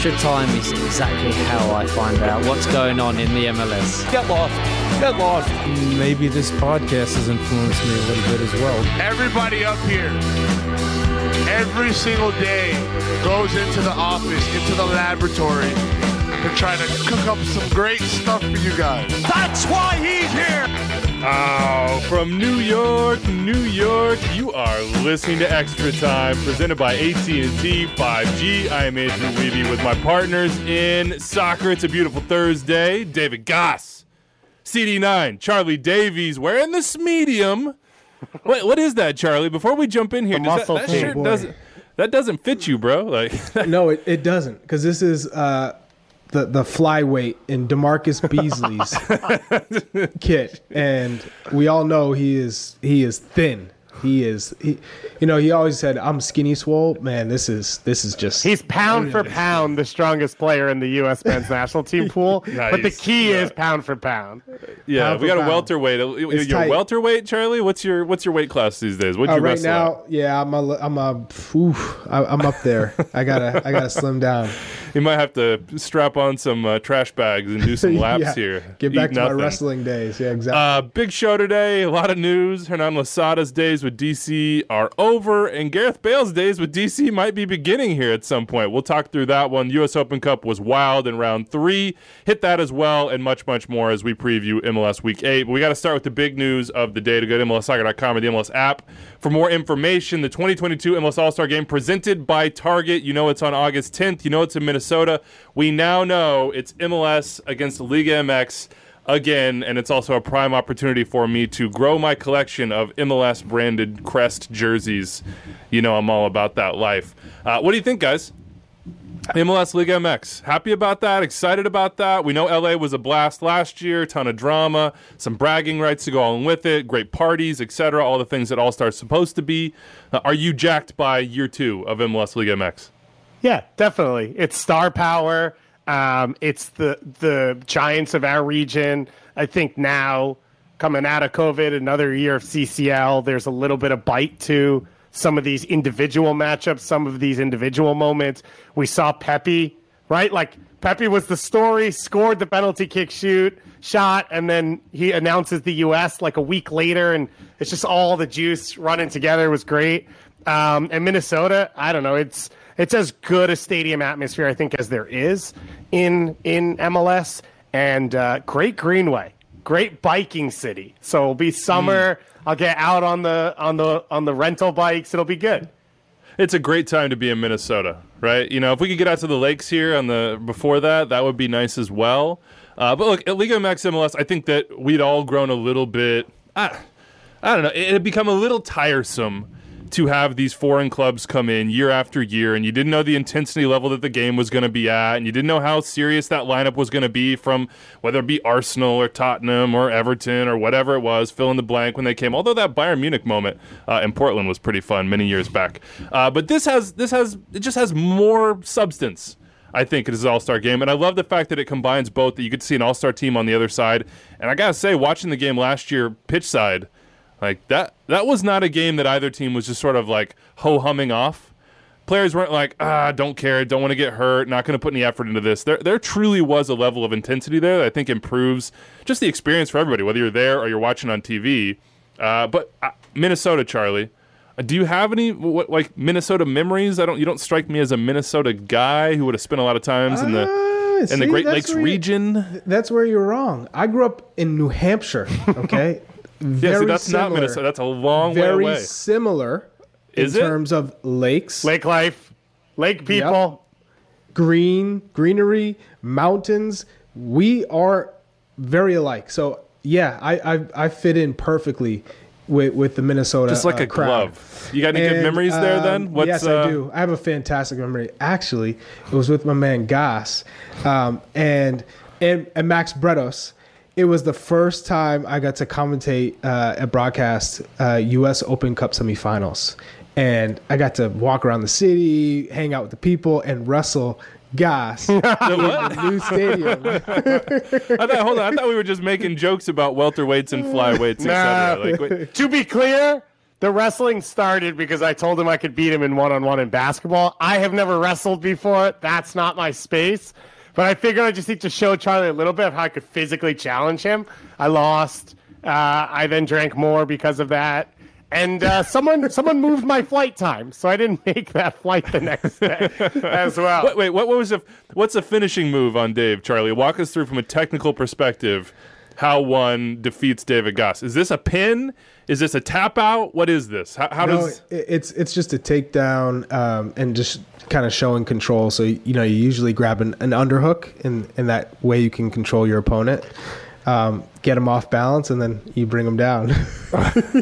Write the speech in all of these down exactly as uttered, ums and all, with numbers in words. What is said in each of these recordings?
Extra time is exactly how I find out what's going on in the M L S. Get lost. Get lost. Maybe this podcast has influenced me a little bit as well. Everybody up here, every single day, goes into the office, into the laboratory, to try to cook up some great stuff for you guys. That's why he's here. Oh, from New York, New York, you are listening to Extra Time, presented by A T and T five G. I am Andrew Wiebe with my partners in soccer. It's a beautiful Thursday. David Goss, C D nine, Charlie Davies, wearing this medium. What, what is that, Charlie? Before we jump in here, does that, that shirt boy. doesn't that doesn't fit you, bro? Like, no, it, it doesn't, because this is uh, the the flyweight in DeMarcus Beasley's kit, and we all know he is he is thin. He is, he, you know, he always said, "I'm skinny swole." Man, this is this is just. He's pound for pound the strongest player in the U S men's national team pool. Nice. But the key Yeah. is pound for pound. yeah, Pound we for got a pound. welterweight. It's You're tight. welterweight, Charlie. What's your what's your weight class these days? What'd Uh, you right wrestle now, yeah, I'm a, I'm a, oof, I, I'm up there. I gotta, I gotta slim down. at? You might have to strap on some uh, trash bags and do some laps Yeah. here. Get back Eat to nothing. my wrestling days. Yeah, exactly. Uh, big show today. A lot of news. Hernan Losada's days with D C are over, and Gareth Bale's days with D C might be beginning here at some point. We'll talk through that one. U S Open Cup was wild in round three. Hit that as well, and much, much more as we preview M L S Week eight. But we got to start with the big news of the day. To go to M L S soccer dot com or the M L S app for more information. The twenty twenty-two M L S All-Star Game presented by Target. You know it's on August tenth. You know it's in Minnesota. We now know it's M L S against Liga M X again, and it's also a prime opportunity for me to grow my collection of M L S branded crest jerseys. You know I'm all about that life. Uh, what do you think, guys? M L S Liga M X. Happy about that, excited about that. We know L A was a blast last year, ton of drama, some bragging rights to go along with it, great parties, et cetera, all the things that All-Star's supposed to be. Uh, are you jacked by year two of M L S Liga M X? Yeah, definitely. It's star power. Um, it's the the giants of our region. I think now, coming out of COVID, another year of C C L, there's a little bit of bite to some of these individual matchups, some of these individual moments. We saw Pepe, right? Like, Pepe was the story, scored the penalty kick shoot, shot, and then he announces the U S like a week later, and it's just all the juice running together. It was great. Um, and Minnesota, I don't know, it's it's as good a stadium atmosphere, I think, as there is in in M L S. And uh, great greenway, great biking city. So it'll be summer. Mm. I'll get out on the on the on the rental bikes. It'll be good. It's a great time to be in Minnesota, right? You know, if we could get out to the lakes here on the before that, that would be nice as well. Uh, but look, at Liga M X M L S, I think that we'd all grown a little bit. I, I don't know. It had become a little tiresome to have these foreign clubs come in year after year, and you didn't know the intensity level that the game was going to be at, and you didn't know how serious that lineup was going to be from whether it be Arsenal or Tottenham or Everton or whatever it was, fill in the blank when they came. Although that Bayern Munich moment uh, in Portland was pretty fun many years back. Uh, but this has this has it just has more substance, I think, it is an all-star game. And I love the fact that it combines both, that you get to see an all-star team on the other side. And I got to say, watching the game last year, pitch side, like that that was not a game that either team was just sort of like ho-humming off. Players weren't like, ah, don't care, don't want to get hurt, not going to put any effort into this. There there truly was a level of intensity there that I think improves just the experience for everybody, whether you're there or you're watching on T V. Uh, but uh, Minnesota, Charlie, uh, do you have any what, like Minnesota memories? I don't. You don't strike me as a Minnesota guy who would have spent a lot of times in the Uh, in see, the Great that's Lakes where you- region. That's where you're wrong. I grew up in New Hampshire. Okay, very Yeah, see, that's similar, not Minnesota. That's a long very way away. similar Is in it? terms of lakes, Lake life, lake people. green, greenery, mountains. We are very alike. So yeah, I I, I fit in perfectly with with the Minnesota, Just like uh, a crowd. glove. You got any good And, memories there? um, Then What's, yes, uh, I do. I have a fantastic memory. Actually, it was with my man Goss, um, and, and and Max Bretos. It was the first time I got to commentate uh, a broadcast uh, U S Open Cup semifinals, and I got to walk around the city, hang out with the people, and wrestle Goss in the new stadium. I thought, hold on, I thought we were just making jokes about welterweights and flyweights, et cetera. Nah. Like, wait, To be clear, the wrestling started because I told him I could beat him in one-on-one in basketball. I have never wrestled before. That's not my space. But I figured I just need to show Charlie a little bit of how I could physically challenge him. I lost. Uh, I then drank more because of that. And uh, someone someone moved my flight time, so I didn't make that flight the next day as well. Wait, wait what, what was a, what's a finishing move on Dave, Charlie? Walk us through from a technical perspective how one defeats David Goss. Is this a pin? Is this a tap out? What is this? How, how no, does it- it's it's just a takedown um, and just kind of showing control. So you know you usually grab an, an underhook, and in that way you can control your opponent. Um, get him off balance, and then you bring him down. Do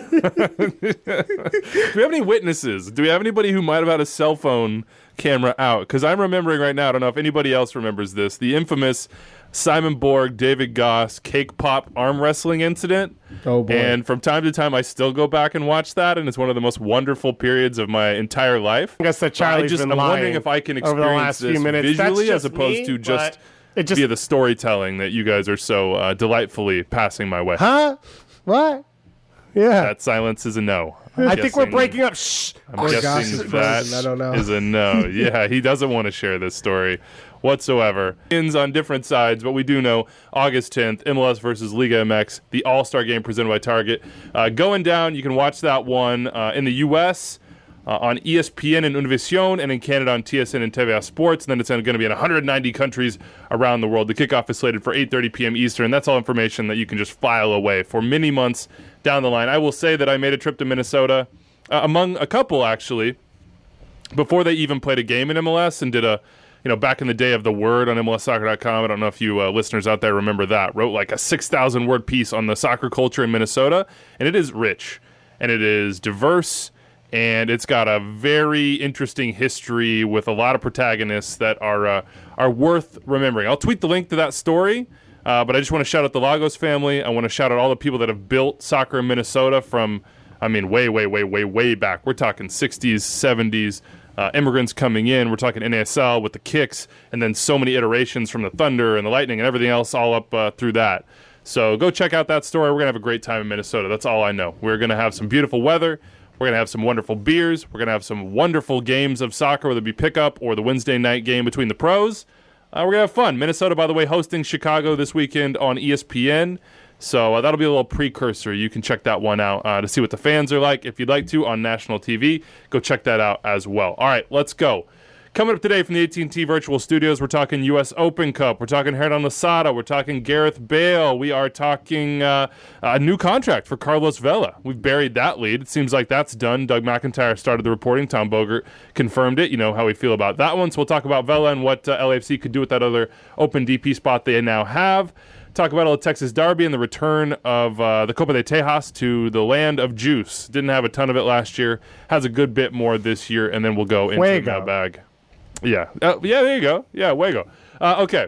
we have any witnesses? Do we have anybody who might have had a cell phone camera out? Because I'm remembering right now, I don't know if anybody else remembers this, the infamous Simon Borg, David Goss, cake pop arm wrestling incident. Oh, boy. And from time to time, I still go back and watch that, and it's one of the most wonderful periods of my entire life. I guess that I Charlie's just, been I'm wondering lying if I can over the experience last this few minutes. visually That's as opposed me, to just, but it just via the storytelling that you guys are so uh, delightfully passing my way. Huh? What? Yeah. That silence is a no. I I'm think we're guessing- breaking up. Shh. I'm Or guessing Goss's that version, I don't know. is a no. Yeah, he doesn't want to share this story whatsoever. Ins on different sides, but we do know August tenth, M L S versus Liga M X, the All-Star game presented by Target. Uh, going down, you can watch that one uh, in the U S uh, on E S P N and Univision, and in Canada on T S N and T V A Sports, and then it's going to be in one hundred ninety countries around the world. The kickoff is slated for eight thirty p.m. Eastern. That's all information that you can just file away for many months down the line. I will say that I made a trip to Minnesota, uh, among a couple actually, before they even played a game in M L S, and did a, you know, back in the day of The Word on M L S soccer dot com. I don't know if you uh, listeners out there remember that. Wrote like a six thousand word piece on the soccer culture in Minnesota, and it is rich, and it is diverse, and it's got a very interesting history with a lot of protagonists that are uh, are worth remembering. I'll tweet the link to that story, uh, but I just want to shout out the Lagos family. I want to shout out all the people that have built soccer in Minnesota from, I mean, way, way, way, way, way back. We're talking sixties, seventies, uh, immigrants coming in. We're talking N A S L with the Kicks, and then so many iterations from the Thunder and the Lightning and everything else all up uh, through that. So go check out that story. We're going to have a great time in Minnesota. That's all I know. We're going to have some beautiful weather. We're going to have some wonderful beers. We're going to have some wonderful games of soccer, whether it be pickup or the Wednesday night game between the pros. Uh, we're going to have fun. Minnesota, by the way, hosting Chicago this weekend on E S P N. So uh, that'll be a little precursor. You can check that one out uh, to see what the fans are like. If you'd like to, on national T V, go check that out as well. All right, let's go. Coming up today from the A T and T Virtual Studios, we're talking U S Open Cup. We're talking Hernan Losada. We're talking Gareth Bale. We are talking uh, a new contract for Carlos Vela. We've buried that lead. It seems like that's done. Doug McIntyre started the reporting. Tom Bogert confirmed it. You know how we feel about that one. So we'll talk about Vela and what uh, L A F C could do with that other open D P spot they now have. Talk about El Texas Derby and the return of uh, the Copa de Tejas to the land of juice. Didn't have a ton of it last year. Has a good bit more this year, and then we'll go into Fuego. the mailbag. Yeah. Uh, yeah, there you go. Yeah, Fuego. Uh, okay.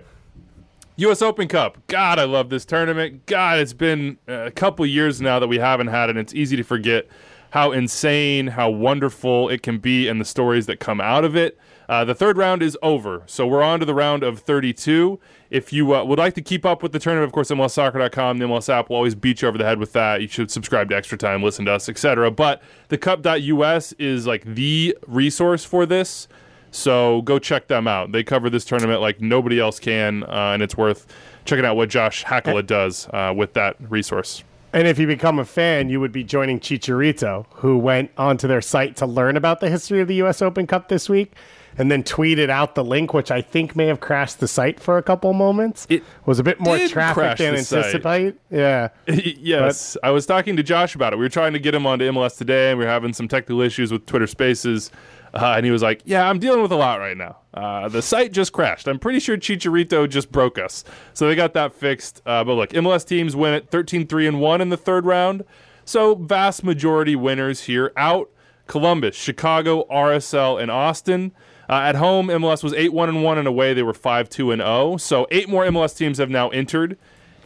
U S Open Cup. God, I love this tournament. God, it's been a couple years now that we haven't had it, and it's easy to forget how insane, how wonderful it can be, and the stories that come out of it. Uh, the third round is over, so we're on to the round of thirty-two. If you uh, would like to keep up with the tournament, of course, M L S soccer dot com, the M L S app will always beat you over the head with that. You should subscribe to Extra Time, listen to us, et cetera. But the cup dot U S is like the resource for this, so go check them out. They cover this tournament like nobody else can, uh, and it's worth checking out what Josh Hakala does uh, with that resource. And if you become a fan, you would be joining Chicharito, who went onto their site to learn about the history of the U S Open Cup this week, and then tweeted out the link, which I think may have crashed the site for a couple moments. It was a bit more did traffic crash than the site. anticipated. Yeah. Yes, I was talking to Josh about it. We were trying to get him onto M L S Today, and we were having some technical issues with Twitter Spaces. Uh, and he was like, yeah, I'm dealing with a lot right now. Uh, the site just crashed. I'm pretty sure Chicharito just broke us. So they got that fixed. Uh, but look, M L S teams win it thirteen three and one in the third round. So vast majority winners here out. Columbus, Chicago, R S L, and Austin. Uh, at home, M L S was eight one and one, and away they were five two and oh. So eight more M L S teams have now entered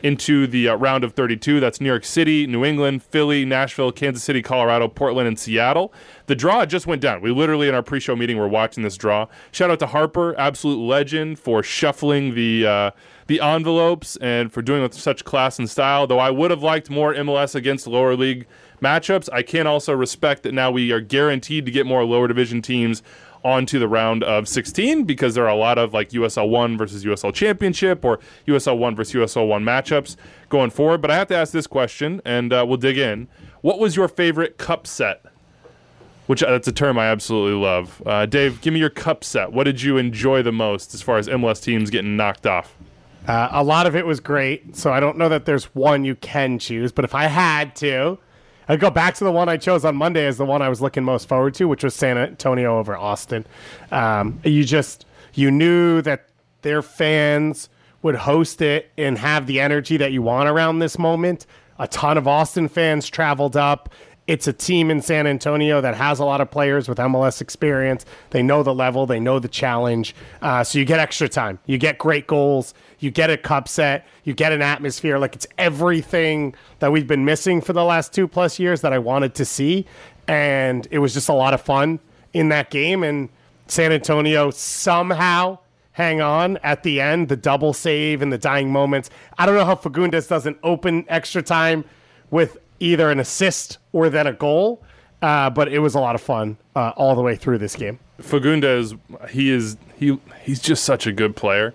into the uh, round of thirty-two. That's New York City, New England, Philly, Nashville, Kansas City, Colorado, Portland, and Seattle. The draw just went down. We literally, in our pre-show meeting, were watching this draw. Shout out to Harper, absolute legend, for shuffling the uh, the envelopes and for doing it with such class and style. Though I would have liked more M L S against lower league matchups, I can also respect that now we are guaranteed to get more lower division teams onto the round of sixteen, because there are a lot of like U S L one versus U S L Championship or U S L one versus U S L one matchups going forward. But I have to ask this question, and uh, we'll dig in. What was your favorite cup set? Which uh, that's a term I absolutely love. Uh, Dave, give me your cup set. What did you enjoy the most as far as M L S teams getting knocked off? Uh, a lot of it was great, so I don't know that there's one you can choose. But if I had to, I'd go back to the one I chose on Monday as the one I was looking most forward to, which was San Antonio over Austin. Um, you just, you knew that their fans would host it and have the energy that you want around this moment. A ton of Austin fans traveled up. It's a team in San Antonio that has a lot of players with M L S experience. They know the level. They know the challenge. Uh, so you get extra time. You get great goals. You get a cup set. You get an atmosphere. Like, it's everything that we've been missing for the last two plus years that I wanted to see. And it was just a lot of fun in that game. And San Antonio somehow hang on at the end, the double save and the dying moments. I don't know how Fagundes doesn't open extra time with either an assist or then a goal, uh, but it was a lot of fun uh, all the way through this game. Fagundes, he is he he's just such a good player.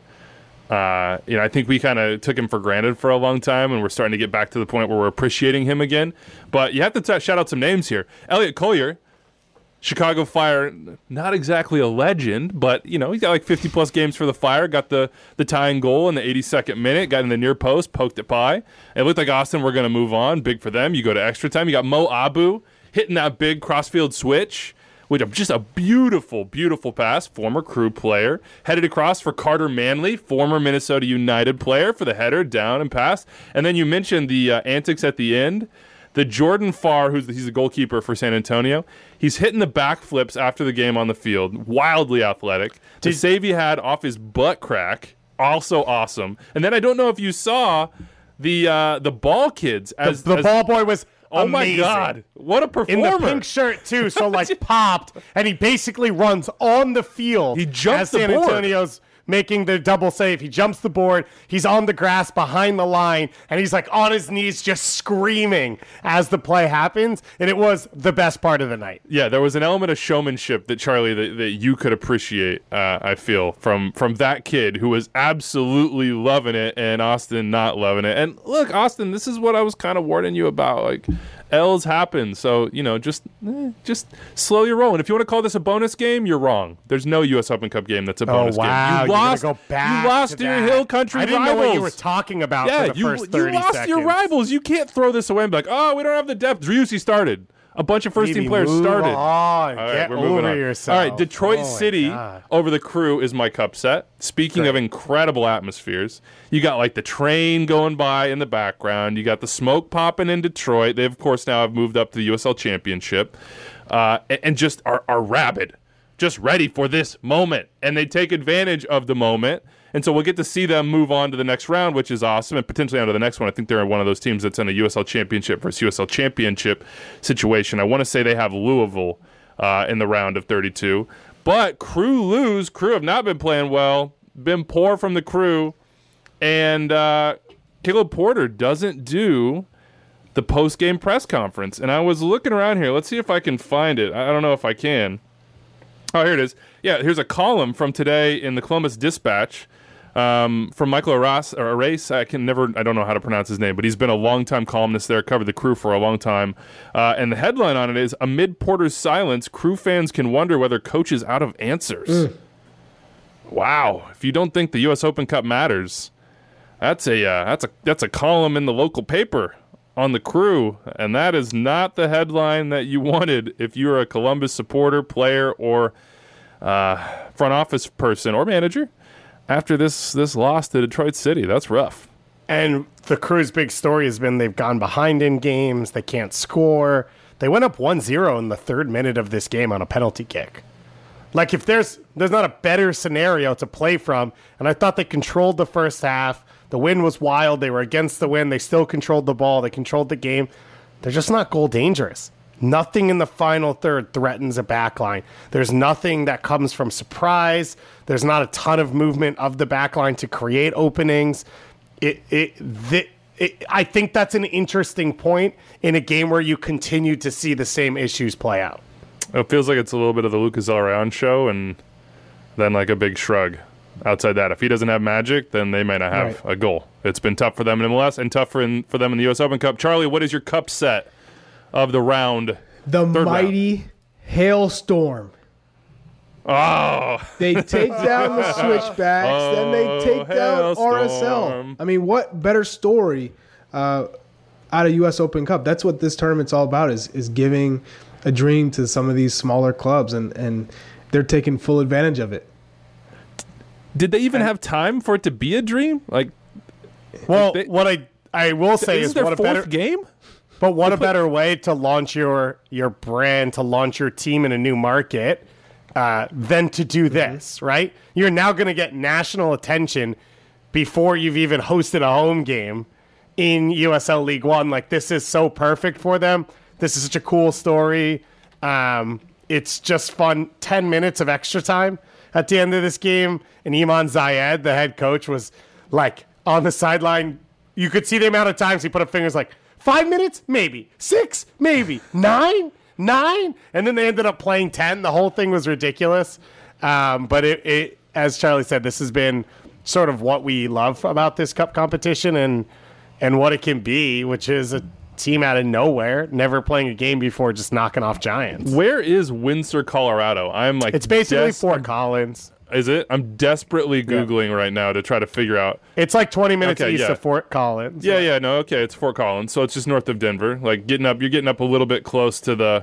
Uh, you know, I think we kind of took him for granted for a long time, and we're starting to get back to the point where we're appreciating him again. But you have to t- shout out some names here. Elliot Collier, Chicago Fire, not exactly a legend, but, you know, he's got like fifty-plus games for the Fire, got the, the tying goal in the eighty-second minute, got in the near post, poked it by. It looked like Austin were going to move on. Big for them. You go to extra time. You got Mo Abu hitting that big crossfield switch, with just a beautiful, beautiful pass. Former Crew player. Headed across for Carter Manley, former Minnesota United player, for the header, down and pass. And then you mentioned the uh, antics at the end. The Jordan Farr, who's the, he's the goalkeeper for San Antonio, he's hitting the backflips after the game on the field. Wildly athletic. The Did, save he had off his butt crack, also awesome. And then I don't know if you saw the uh, the ball kids. As the, the as, ball boy was Oh amazing. my God! What a performer! In the pink shirt too, so like popped, and he basically runs on the field. He jumps as the San board. Antonio's making the double save. He jumps the board. He's on the grass behind the line, and he's like on his knees, just screaming as the play happens. And it was the best part of the night. Yeah, there was an element of showmanship that Charlie that, that you could appreciate. Uh, I feel from from that kid who was absolutely loving it, and Austin not loving it. And look, Austin, this is what I was kind of warning you about. Like, L's happen, so you know, just eh, just slow your roll. And if you want to call this a bonus game, you're wrong. There's no U S Open Cup game that's a bonus oh, wow. game. You lost. Go back you lost to your that. Hill Country I didn't rivals. know what you were talking about yeah, for the you, first thirty you lost seconds. your rivals. You can't throw this away and be like, oh, we don't have the depth. Driussi started. A bunch of first-team Maybe players move started. On. All right, Get we're moving over on. yourself. All right, Detroit oh City over the Crew is my cup set. Speaking Great. of incredible atmospheres, you got like the train going by in the background. You got the smoke popping in Detroit. They, of course, now have moved up to the U S L Championship, uh, and, and just are, are rabid, just ready for this moment. And they take advantage of the moment. And so we'll get to see them move on to the next round, which is awesome, and potentially on to the next one. I think they're one of those teams that's in a U S L Championship versus U S L Championship situation. I want to say they have Louisville uh, in the round of thirty-two. But Crew lose. Crew have not been playing well, been poor from the Crew. And uh, Caleb Porter doesn't do the post-game press conference. And I was looking around here. Let's see if I can find it. I don't know if I can. Oh, here it is. Yeah, here's a column from today in the Columbus Dispatch. Um, from Michael Arras, or Arras, I can never, I don't know how to pronounce his name, but he's been a longtime columnist there, covered the Crew for a long time. Uh, and the headline on it is, amid Porter's silence, Crew fans can wonder whether coach is out of answers. Mm. Wow. If you don't think the U S Open Cup matters, that's a, uh, that's a, that's a column in the local paper on the Crew. And that is not the headline that you wanted if you're a Columbus supporter, player, or uh, front office person or manager. After this this loss to Detroit City, that's rough. And the Crew's big story has been they've gone behind in games. They can't score. They went up one zero in the third minute of this game on a penalty kick. Like, if there's there's not a better scenario to play from, and I thought they controlled the first half. The wind was wild. They were against the wind. They still controlled the ball. They controlled the game. They're just not goal dangerous. Nothing in the final third threatens a backline. There's nothing that comes from surprise. There's not a ton of movement of the backline to create openings. It, it, the, it, I think that's an interesting point in a game where you continue to see the same issues play out. It feels like it's a little bit of the Lucas Elrayan show and then like a big shrug. Outside that, if he doesn't have magic, then they might not have right. a goal. It's been tough for them in M L S and tough for, in, for them in the U S Open Cup. Charlie, what is your cup set of the round? The mighty round? Hailstorm. Oh. They take down the Switchbacks, oh, then they take down R S L. I mean, what better story uh, out of U S Open Cup? That's what this tournament's all about, is is giving a dream to some of these smaller clubs, and, and they're taking full advantage of it. Did they even have time for it to be a dream? Like, well, they, what I I will say is, is their what a fourth better game. But what a better way to launch your your brand, to launch your team in a new market, uh, than to do this, right? You're now going to get national attention before you've even hosted a home game in U S L League One. Like, this is so perfect for them. This is such a cool story. Um, it's just fun. Ten minutes of extra time at the end of this game, and Iman Zayed, the head coach, was like on the sideline. You could see the amount of times he put up fingers like, five minutes? Maybe. Six? Maybe. Nine? Nine? And then they ended up playing ten. The whole thing was ridiculous. Um, but it, it, as Charlie said, this has been sort of what we love about this cup competition and and what it can be, which is a team out of nowhere, never playing a game before, just knocking off giants. Where is Windsor, Colorado? I'm like, it's basically des- Fort Collins. Is it? I'm desperately Googling yeah. right now to try to figure out. It's like twenty minutes okay, east yeah. of Fort Collins. Yeah, yeah, no, okay, it's Fort Collins, so it's just north of Denver. Like getting up, you're getting up a little bit close to the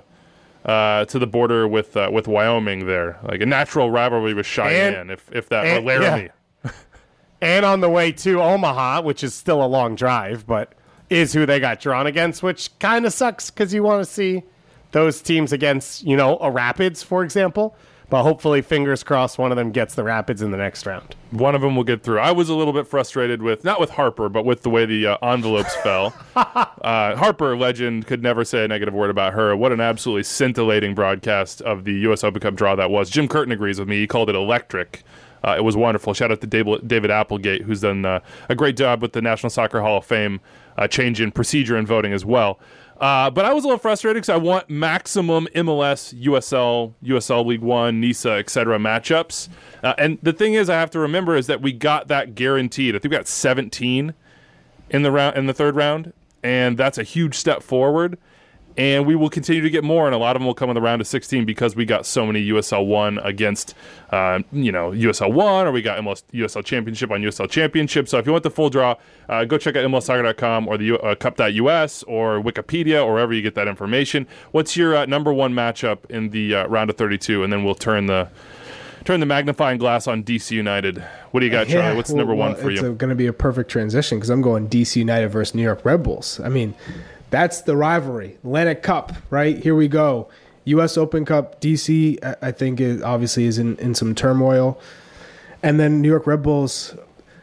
uh, to the border with uh, with Wyoming there. Like a natural rivalry with Cheyenne, and, if if that and, or Laramie. Yeah. And on the way to Omaha, which is still a long drive, but is who they got drawn against, which kind of sucks because you want to see those teams against, you know, a Rapids, for example. But hopefully, fingers crossed, one of them gets the Rapids in the next round. One of them will get through. I was a little bit frustrated with, not with Harper, but with the way the uh, envelopes fell. Uh, Harper, legend, could never say a negative word about her. What an absolutely scintillating broadcast of the U S Open Cup draw that was. Jim Curtin agrees with me. He called it electric. Uh, it was wonderful. Shout out to David Applegate, who's done uh, a great job with the National Soccer Hall of Fame uh, change in procedure and voting as well. Uh, but I was a little frustrated because I want maximum M L S, U S L, U S L League One, NISA, et cetera matchups. Uh, and the thing is, I have to remember is that we got that guaranteed. I think we got seventeen in the round in the third round, and that's a huge step forward. And we will continue to get more, and a lot of them will come in the round of sixteen because we got so many U S L one against, uh, you know, U S L one, or we got M L S, U S L Championship on U S L Championship. So if you want the full draw, uh, go check out M L S soccer dot com or the uh, cup dot U S or Wikipedia or wherever you get that information. What's your uh, number one matchup in the uh, round of thirty-two? And then we'll turn the turn the magnifying glass on D C United. What do you got, Charlie? Yeah, What's well, number well, one for it's you? It's going to be a perfect transition because I'm going D C United versus New York Red Bulls. I mean, that's the rivalry. Atlantic Cup, right? Here we go. U S Open Cup, D C, I think it obviously is in, in some turmoil. And then New York Red Bulls,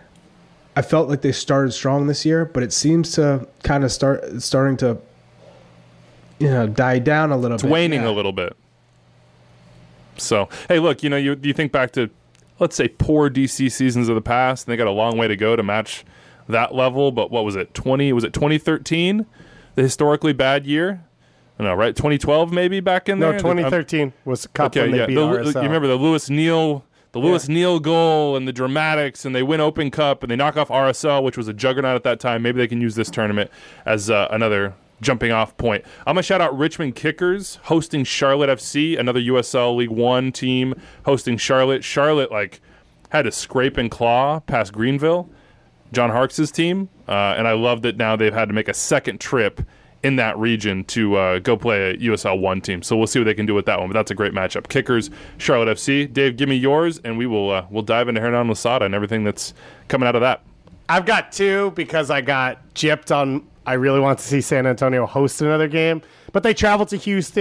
I felt like they started strong this year, but it seems to kind of start starting to, you know, die down a little it's bit. It's waning yeah. a little bit. So, hey, look, you know, you you think back to, let's say, poor D C seasons of the past, and they got a long way to go to match that level. But what was it, twenty? Was it twenty thirteen? The historically bad year? I know, right? twenty twelve maybe back in there? No, twenty thirteen um, was cup okay, when they yeah. beat the, R S L. You remember the Lewis Neal, the Lewis yeah. Neal goal and the dramatics, and they win Open Cup, and they knock off R S L, which was a juggernaut at that time. Maybe they can use this tournament as uh, another jumping off point. I'm going to shout out Richmond Kickers hosting Charlotte F C, another U S L League One team hosting Charlotte. Charlotte, like, had to scrape and claw past Greenville, John Harkes' team, uh, and I love that now they've had to make a second trip in that region to uh, go play a U S L one team. So we'll see what they can do with that one, but that's a great matchup. Kickers, Charlotte F C. Dave, give me yours, and we will uh, we'll dive into Hernan Losada and everything that's coming out of that. I've got two because I got gypped on. I really want to see San Antonio host another game, but they traveled to Houston.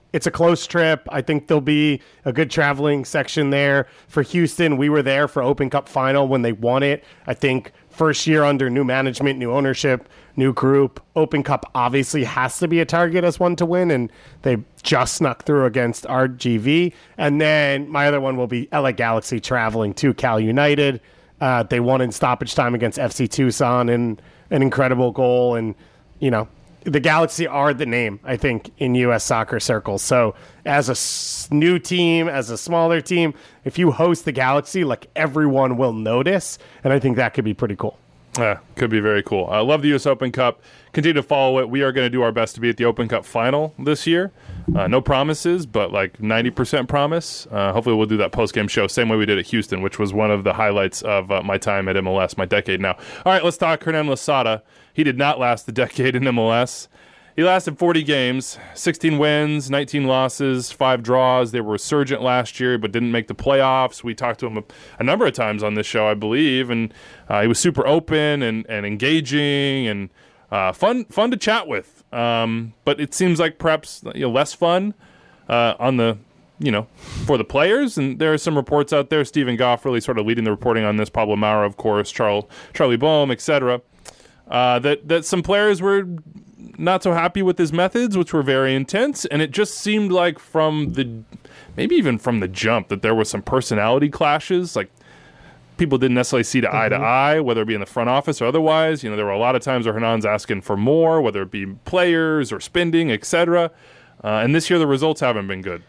it's a close trip. I think there'll be a good traveling section there. For Houston, we were there for Open Cup final when they won it. I think first year under new management, new ownership, new group. Open Cup obviously has to be a target as one to win, and they just snuck through against R G V. And then my other one will be L A Galaxy traveling to Cal United. Uh, they won in stoppage time against F C Tucson in an incredible goal. And, you know, the Galaxy are the name, I think, in U S soccer circles. So as a s- new team, as a smaller team, if you host the Galaxy, like, everyone will notice. And I think that could be pretty cool. Yeah, could be very cool. I love the U S Open Cup. Continue to follow it. We are going to do our best to be at the Open Cup final this year. Uh, no promises, but like ninety percent promise. Uh, hopefully we'll do that post-game show, same way we did at Houston, which was one of the highlights of uh, my time at M L S, my decade now. All right, let's talk Hernan Losada. He did not last the decade in M L S. He lasted forty games, sixteen wins, nineteen losses, five draws. They were resurgent last year, but didn't make the playoffs. We talked to him a, a number of times on this show, I believe, and uh, he was super open and, and engaging and uh, fun fun to chat with. Um, but it seems like perhaps you know, less fun uh, on the you know for the players. And there are some reports out there. Stephen Goff really sort of leading the reporting on this. Pablo Mauro, of course, Charles Charlie Boehm, et cetera. Uh, that that some players were not so happy with his methods, which were very intense, and it just seemed like from the maybe even from the jump that there were some personality clashes. Like people didn't necessarily see to mm-hmm. eye to eye, whether it be in the front office or otherwise. You know, there were a lot of times where Hernan's asking for more, whether it be players or spending, et cetera. Uh, and this year the results haven't been good.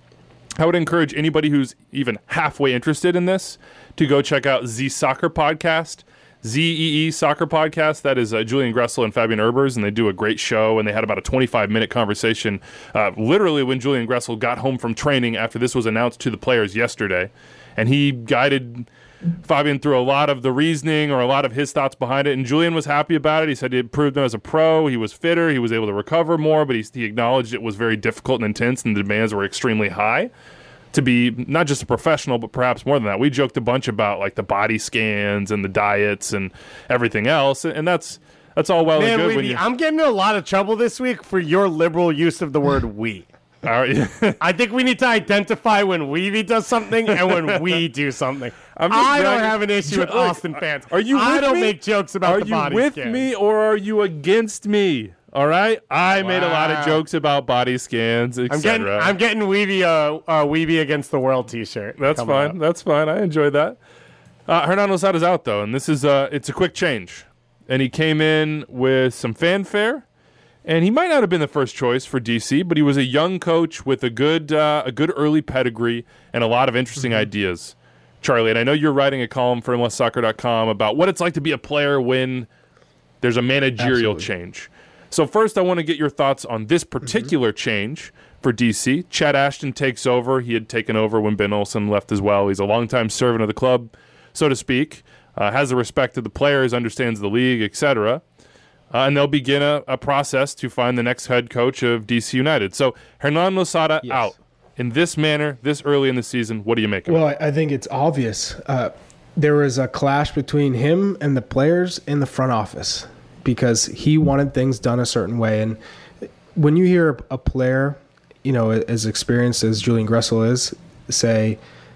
I would encourage anybody who's even halfway interested in this to go check out Z Soccer Podcast. Z E E Soccer Podcast. That is uh, Julian Gressel and Fabian Erbers, and they do a great show, and they had about a twenty-five minute conversation uh, literally when Julian Gressel got home from training after this was announced to the players yesterday, and he guided Fabian through a lot of the reasoning or a lot of his thoughts behind it, and Julian was happy about it. He said he improved him as a pro, he was fitter, he was able to recover more, but he, he acknowledged it was very difficult and intense, and the demands were extremely high to be not just a professional, but perhaps more than that. We joked a bunch about like the body scans and the diets and everything else, and that's that's all well Man, and good. Weeby, When you... I'm getting in a lot of trouble this week for your liberal use of the word "we." All right. I think we need to identify when Weeby does something and when we do something. I bragging. don't have an issue with Look, Austin fans. Are you? With I don't me? make jokes about are the you body with scan. me or are you against me? All right, I wow. made a lot of jokes about body scans, et I'm getting, cetera. I'm getting Weeby a uh, uh, Weeby against the world T-shirt. That's Coming fine. up. That's fine. I enjoyed that. Uh, Hernan Losada's out though, and this is uh, it's a quick change. And he came in with some fanfare, and he might not have been the first choice for D C, but he was a young coach with a good uh, a good early pedigree and a lot of interesting mm-hmm. ideas. Charlie, and I know you're writing a column for M L S Soccer dot com about what it's like to be a player when there's a managerial Absolutely. change. So first, I want to get your thoughts on this particular mm-hmm. change for D C. Chad Ashton takes over. He had taken over when Ben Olsen left as well. He's a longtime servant of the club, so to speak, uh, has the respect of the players, understands the league, et cetera. Uh, and they'll begin a, a process to find the next head coach of D C United. So Hernan Losada yes. out in this manner, this early in the season. What do you make of well, it? Well, I think it's obvious. Uh, there was a clash between him and the players in the front office, because he wanted things done a certain way. And when you hear a player, you know, as experienced as Julian Gressel is, say,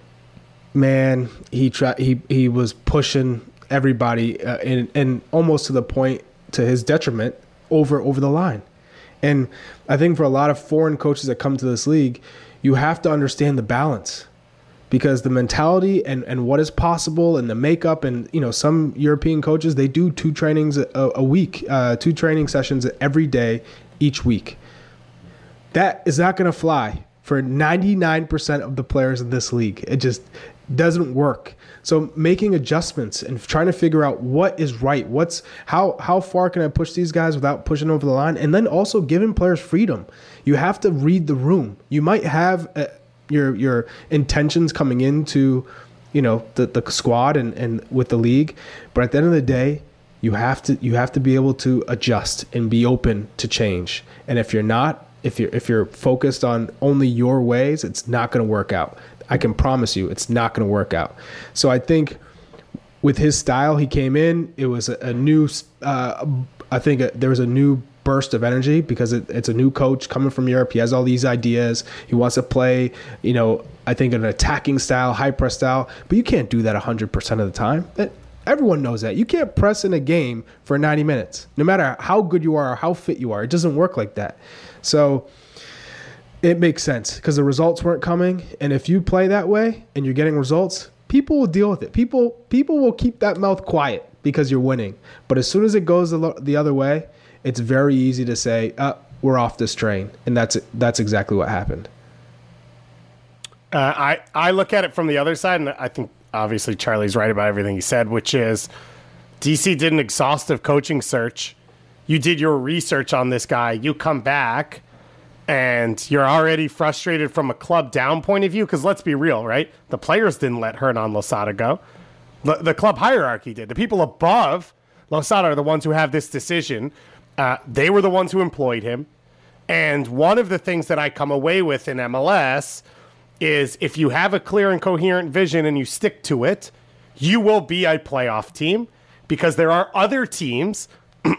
man, he tried, he, he was pushing everybody uh, and, and almost to the point to his detriment over, over the line. And I think for a lot of foreign coaches that come to this league, you have to understand the balance, because the mentality and, and what is possible and the makeup, and, you know, some European coaches, they do two trainings a, a week, uh, two training sessions every day, each week. That is not going to fly for ninety-nine percent of the players in this league. It just doesn't work. So making adjustments and trying to figure out what is right, what's how how far can I push these guys without pushing over the line, and then also giving players freedom. You have to read the room. You might have a, your your intentions coming into, you know, the, the squad and, and with the league, but at the end of the day, you have to you have to be able to adjust and be open to change. And if you're not, if you're if you're focused on only your ways, it's not going to work out. I can promise you, it's not going to work out. So I think with his style, he came in. It was a, a new. Uh, I think a, there was a new burst of energy because it, it's a new coach coming from Europe. He has all these ideas. He wants to play, you know, I think an attacking style, high press style, but you can't do that one hundred percent of the time. That, everyone knows that. You can't press in a game for ninety minutes, no matter how good you are or how fit you are. It doesn't work like that. So it makes sense because the results weren't coming. And if you play that way and you're getting results, people will deal with it. People people will keep that mouth quiet because you're winning. But as soon as it goes the, the other way, it's very easy to say, uh, we're off this train. And that's that's exactly what happened. Uh, I, I look at it from the other side, and I think obviously Charlie's right about everything he said, which is D C did an exhaustive coaching search. You did your research on this guy. You come back, and you're already frustrated from a club down point of view, because let's be real, right? The players didn't let Hernan Losada go. The, the club hierarchy did. The people above Losada are the ones who have this decision. Uh, they were the ones who employed him. And one of the things that I come away with in M L S is if you have a clear and coherent vision and you stick to it, you will be a playoff team, because there are other teams,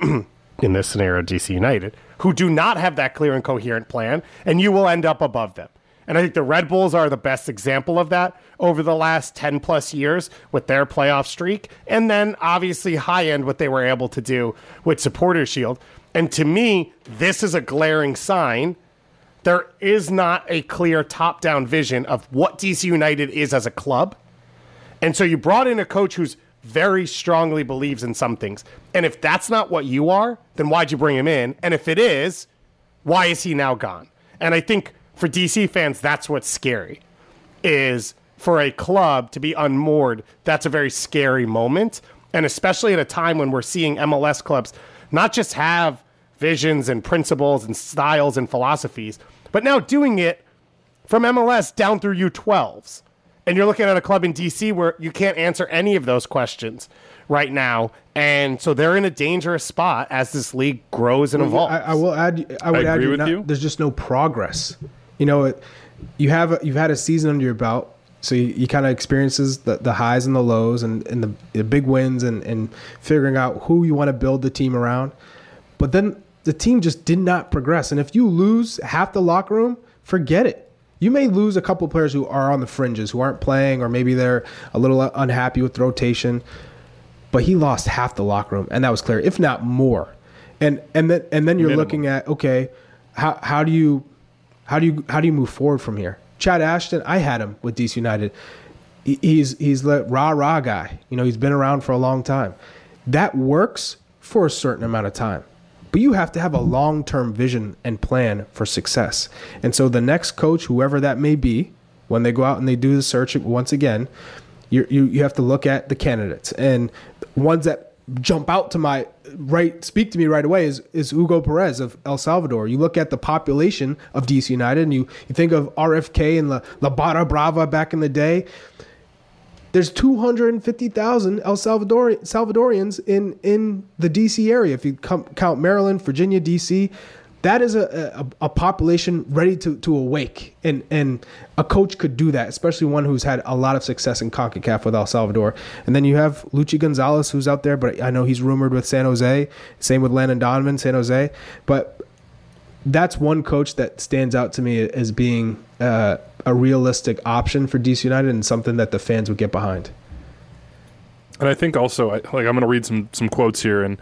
in this scenario D C United, who do not have that clear and coherent plan, and you will end up above them. And I think the Red Bulls are the best example of that over the last ten plus years with their playoff streak. And then obviously high end, what they were able to do with Supporters Shield. And to me, this is a glaring sign. There is not a clear top-down vision of what D C United is as a club. And so you brought in a coach who's very strongly believes in some things. And if that's not what you are, then why'd you bring him in? And if it is, why is he now gone? And I think for D C fans, that's what's scary, is for a club to be unmoored. That's a very scary moment. And especially at a time when we're seeing M L S clubs not just have visions and principles and styles and philosophies, but now doing it from M L S down through U twelves. And you're looking at a club in D C where you can't answer any of those questions right now. And so they're in a dangerous spot as this league grows and evolves. I, I will add, I would I add, agree with not, you. There's just no progress. You know, it, you have a, you've had a season under your belt, so you, you kind of experiences the, the highs and the lows and, and the, the big wins and, and figuring out who you want to build the team around. But then the team just did not progress. And if you lose half the locker room, forget it. You may lose a couple players who are on the fringes, who aren't playing, or maybe they're a little unhappy with the rotation. But he lost half the locker room, and that was clear, if not more. And and then and then you're Minimum. looking at, okay, how how do you how do you how do you move forward from here? Chad Ashton, I had him with D C United. He, he's he's the rah rah guy. You know, he's been around for a long time. That works for a certain amount of time. But you have to have a long-term vision and plan for success. And so the next coach, whoever that may be, when they go out and they do the search once again, you you you have to look at the candidates. And ones that jump out to my right, speak to me right away is, is Hugo Perez of El Salvador. You look at the population of D C United and you, you think of R F K and La, La Barra Brava back in the day. There's two hundred fifty thousand El Salvador Salvadorians in, in the D C area. If you come, count Maryland, Virginia, D C, that is a, a, a population ready to, to awake. And, and a coach could do that, especially one who's had a lot of success in CONCACAF with El Salvador. And then you have Luchi Gonzalez, who's out there, but I know he's rumored with San Jose. Same with Landon Donovan, San Jose. But that's one coach that stands out to me as being uh, a realistic option for D C United and something that the fans would get behind. And I think also, like, I'm going to read some some quotes here, and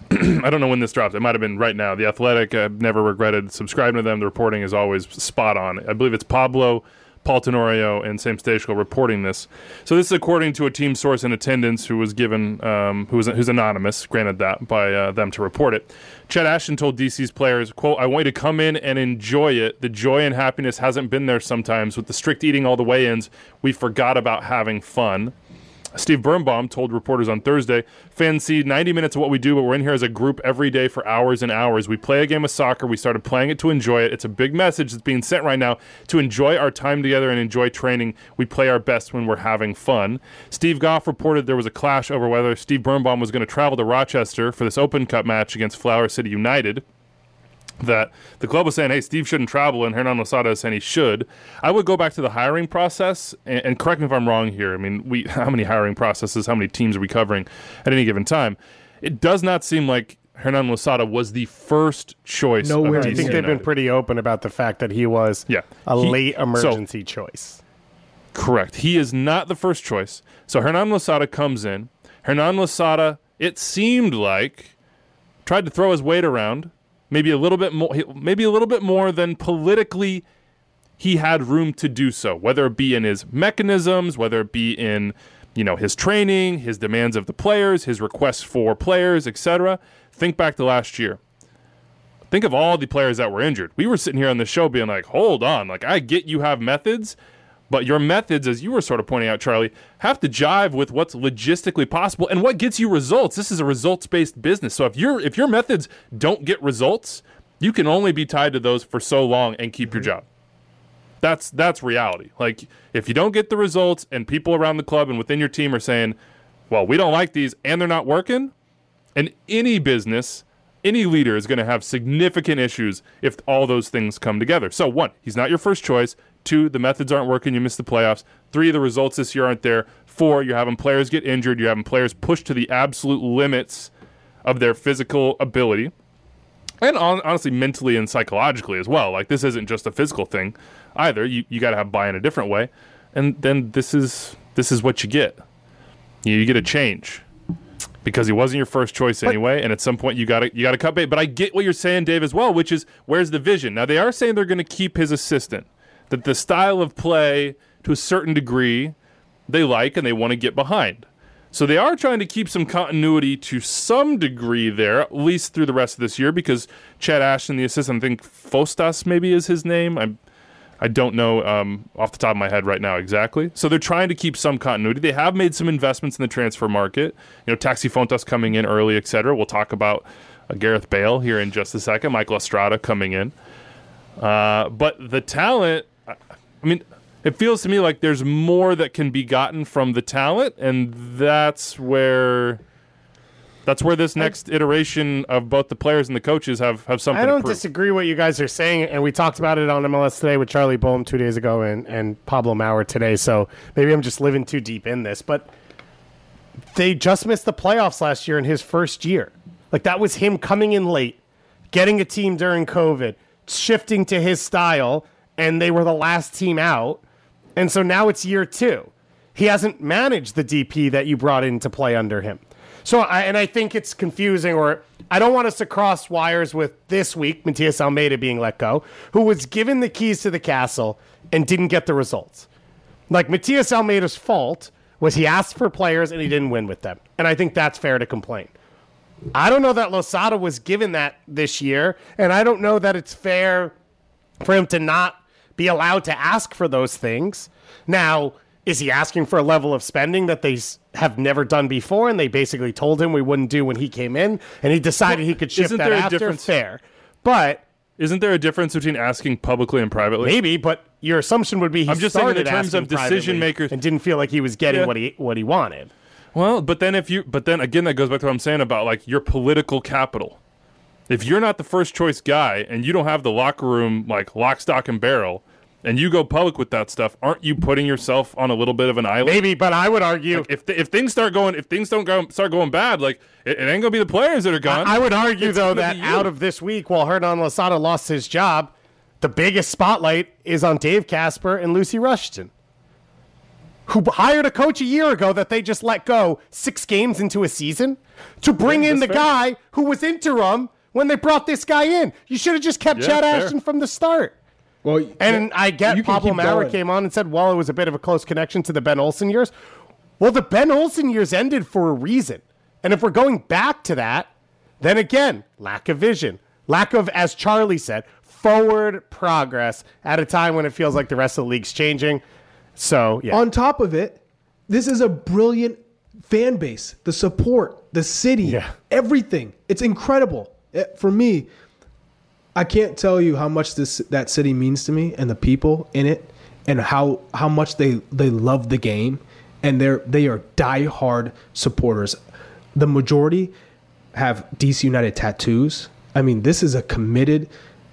I don't know when this dropped. It might have been right now. The Athletic, I've never regretted subscribing to them. The reporting is always spot on. I believe it's Pablo, Paul Tenorio, and Sam Stejko reporting this. So this is according to a team source in attendance who was given, um, who was who's anonymous, granted that, by uh, them to report it. Chad Ashton told D C's players, quote, "I want you to come in and enjoy it. The joy and happiness hasn't been there sometimes. With the strict eating all the weigh-ins, we forgot about having fun." Steve Birnbaum told reporters on Thursday, "Fans see ninety minutes of what we do, but we're in here as a group every day for hours and hours. We play a game of soccer. We started playing it to enjoy it. It's a big message that's being sent right now to enjoy our time together and enjoy training. We play our best when we're having fun." Steve Goff reported there was a clash over whether Steve Birnbaum was going to travel to Rochester for this Open Cup match against Flower City United. That the club was saying, hey, Steve shouldn't travel, and Hernan Losada is saying he should. I would go back to the hiring process, and, and correct me if I'm wrong here. I mean, we how many hiring processes, how many teams are we covering at any given time? It does not seem like Hernan Losada was the first choice. Nowhere of I D C think they've United. been pretty open about the fact that he was Yeah. a He- late emergency choice. Correct. He is not the first choice. So Hernan Losada comes in. Hernan Losada, it seemed like, tried to throw his weight around, maybe a little bit more, maybe a little bit more than politically he had room to do so, whether it be in his mechanisms, whether it be in, you know, his training, his demands of the players, his requests for players, et cetera. Think back to last year. Think of all the players that were injured. We were sitting here on the show being like, hold on, like I get you have methods, but your methods, as you were sort of pointing out, Charlie, have to jive with what's logistically possible and what gets you results. This is a results-based business. So if your if your methods don't get results, you can only be tied to those for so long and keep your job. That's that's reality. Like if you don't get the results and people around the club and within your team are saying, well, we don't like these and they're not working, and any business, any leader is going to have significant issues if all those things come together. So one, he's not your first choice. Two, the methods aren't working. You missed the playoffs. Three, the results this year aren't there. Four, you're having players get injured. You're having players pushed to the absolute limits of their physical ability. And on, honestly, mentally and psychologically as well. Like, this isn't just a physical thing either. You you got to have buy-in a different way. And then this is this is what you get. You, you get a change. Because he wasn't your first choice anyway, and at some point you got to you got to cut bait. But I get what you're saying, Dave, as well, which is where's the vision? Now they are saying they're going to keep his assistant, that the style of play to a certain degree they like and they want to get behind. So they are trying to keep some continuity to some degree there, at least through the rest of this year, because Chad Ashton, the assistant, I think Fostas maybe is his name. I'm I don't know um, off the top of my head right now exactly. So they're trying to keep some continuity. They have made some investments in the transfer market. You know, Taxi Fontas coming in early, et cetera. We'll talk about uh, Gareth Bale here in just a second. Michael Estrada coming in. Uh, but the talent, I mean, it feels to me like there's more that can be gotten from the talent, and that's where... That's where this next iteration of both the players and the coaches have, have something I don't to prove. disagree what you guys are saying, and we talked about it on M L S Today with Charlie Boehm two days ago and, and Pablo Maurer today, so maybe I'm just living too deep in this, but they just missed the playoffs last year in his first year. Like, that was him coming in late, getting a team during COVID, shifting to his style, and they were the last team out, and so now it's year two. He hasn't managed the D P that you brought in to play under him. So, I, and I think it's confusing, or I don't want us to cross wires with this week, Matias Almeida being let go, who was given the keys to the castle and didn't get the results. Like, Matias Almeida's fault was he asked for players and he didn't win with them. And I think that's fair to complain. I don't know that Losada was given that this year, and I don't know that it's fair for him to not be allowed to ask for those things. Now, is he asking for a level of spending that they have never done before, and they basically told him we wouldn't do when he came in, and he decided he could shift Isn't that there a after? difference- Fair. But Isn't there a difference between asking publicly and privately? maybe, but your assumption would be he I'm just saying in started terms of asking privately decision makers- and didn't feel like he was getting Yeah. what he what he wanted. Well, but then if you, but then again, that goes back to what I'm saying about like your political capital. If you're not the first choice guy and you don't have the locker room like lock, stock, and barrel, and you go public with that stuff, aren't you putting yourself on a little bit of an island? Maybe, but I would argue Like, if th- if things start going, if things don't go start going bad, like it, it ain't gonna be the players that are gone. I would argue, It's though, gonna that be you. out of this week, while Hernan Losada lost his job, the biggest spotlight is on Dave Casper and Lucy Rushton, who hired a coach a year ago that they just let go six games into a season to bring Yeah, in the that's fair. guy who was interim when they brought this guy in. You should have just kept Yeah, Chad fair. Ashton from the start. Well, And yeah, I get you can Pablo keep Maurer going. came on and said, well, it was a bit of a close connection to the Ben Olsen years. Well, the Ben Olsen years ended for a reason. And if we're going back to that, then again, lack of vision, lack of, as Charlie said, forward progress at a time when it feels like the rest of the league's changing. So, yeah. On top of it, this is a brilliant fan base. The support, the city, Yeah. everything. It's incredible. It- for me, I can't tell you how much this that city means to me and the people in it, and how how much they, they love the game, and they're they are diehard supporters. The majority have D C United tattoos. I mean, this is a committed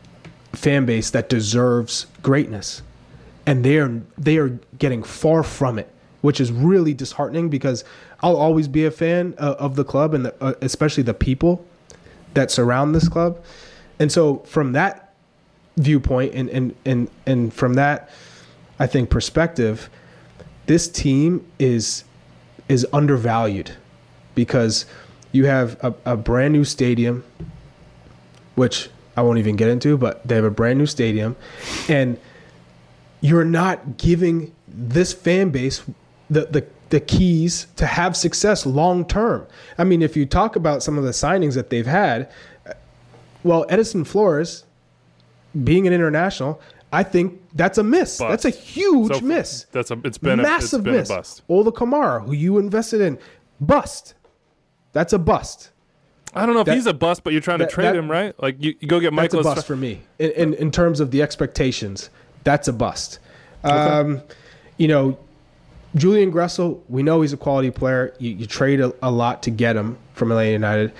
fan base that deserves greatness, and they are they are getting far from it, which is really disheartening because I'll always be a fan of, of the club and the, uh, especially the people. that surround this club. And so from that viewpoint and and and, and from that, I think, perspective, this team is is undervalued because you have a, a brand new stadium, which I won't even get into, but they have a brand new stadium, and you're not giving this fan base the the, the keys to have success long term. I mean, if you talk about some of the signings that they've had, well, Edison Flores being an international, I think that's a miss. Bust. That's a huge So, miss. That's a it's been Massive a, it's been miss. a bust. Ola Kamara, who you invested in, bust. That's a bust. I don't know if That- he's a bust, but you're trying to that- trade that- him, right? Like you, you go get That's Michael. a bust for me. In, in in terms of the expectations, that's a bust. Um, you know, Julian Gressel, we know he's a quality player. You, you trade a, a lot to get him from L A United,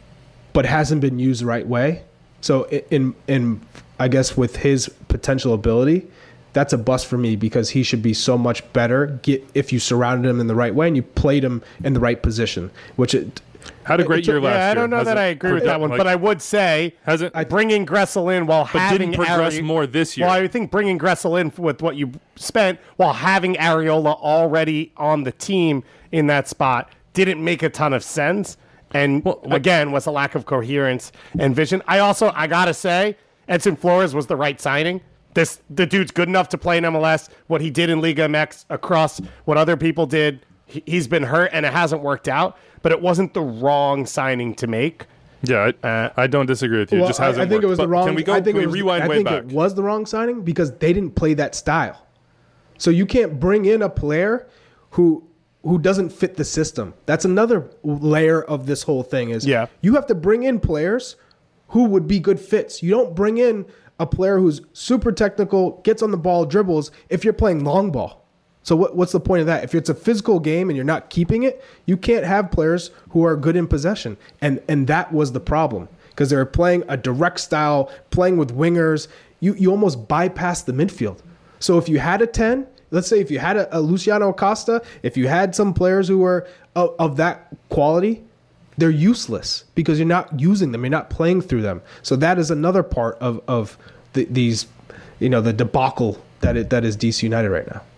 but hasn't been used the right way. So in in I guess with his potential ability, that's a bust for me because he should be so much better get, if you surrounded him in the right way and you played him in the right position, which it, Had a great It took- year last year. Yeah, I don't know that Hasn't- I agree with that one, like, but I would say hasn't bringing Gressel in while but having didn't progress Ari- more this year. Well, I think bringing Gressel in with what you spent while having Areola already on the team in that spot didn't make a ton of sense. And Well, what- again, was a lack of coherence and vision. I also, I gotta say, Edson Flores was the right signing. This the dude's good enough to play in M L S. What he did in Liga M X across what other people did, he, he's been hurt and it hasn't worked out. But it wasn't the wrong signing to make. Yeah, I, Uh, I don't disagree with you. It well, just I, hasn't I think worked. it was the But wrong. Can we go? I think can we it was, rewind I way think back? it was the wrong signing because they didn't play that style. So you can't bring in a player who who doesn't fit the system. That's another layer of this whole thing. Is Yeah. you have to bring in players who would be good fits. You don't bring in a player who's super technical, gets on the ball, dribbles, if you're playing long ball. So what, what's the point of that? If it's a physical game and you're not keeping it, you can't have players who are good in possession. And and that was the problem because they were playing a direct style, playing with wingers. You you almost bypass the midfield. So if you had a ten, let's say if you had a, a Luciano Acosta, if you had some players who were of, of that quality, they're useless because you're not using them. You're not playing through them. So that is another part of of the, these, you know, the debacle that it, that is D C United right now.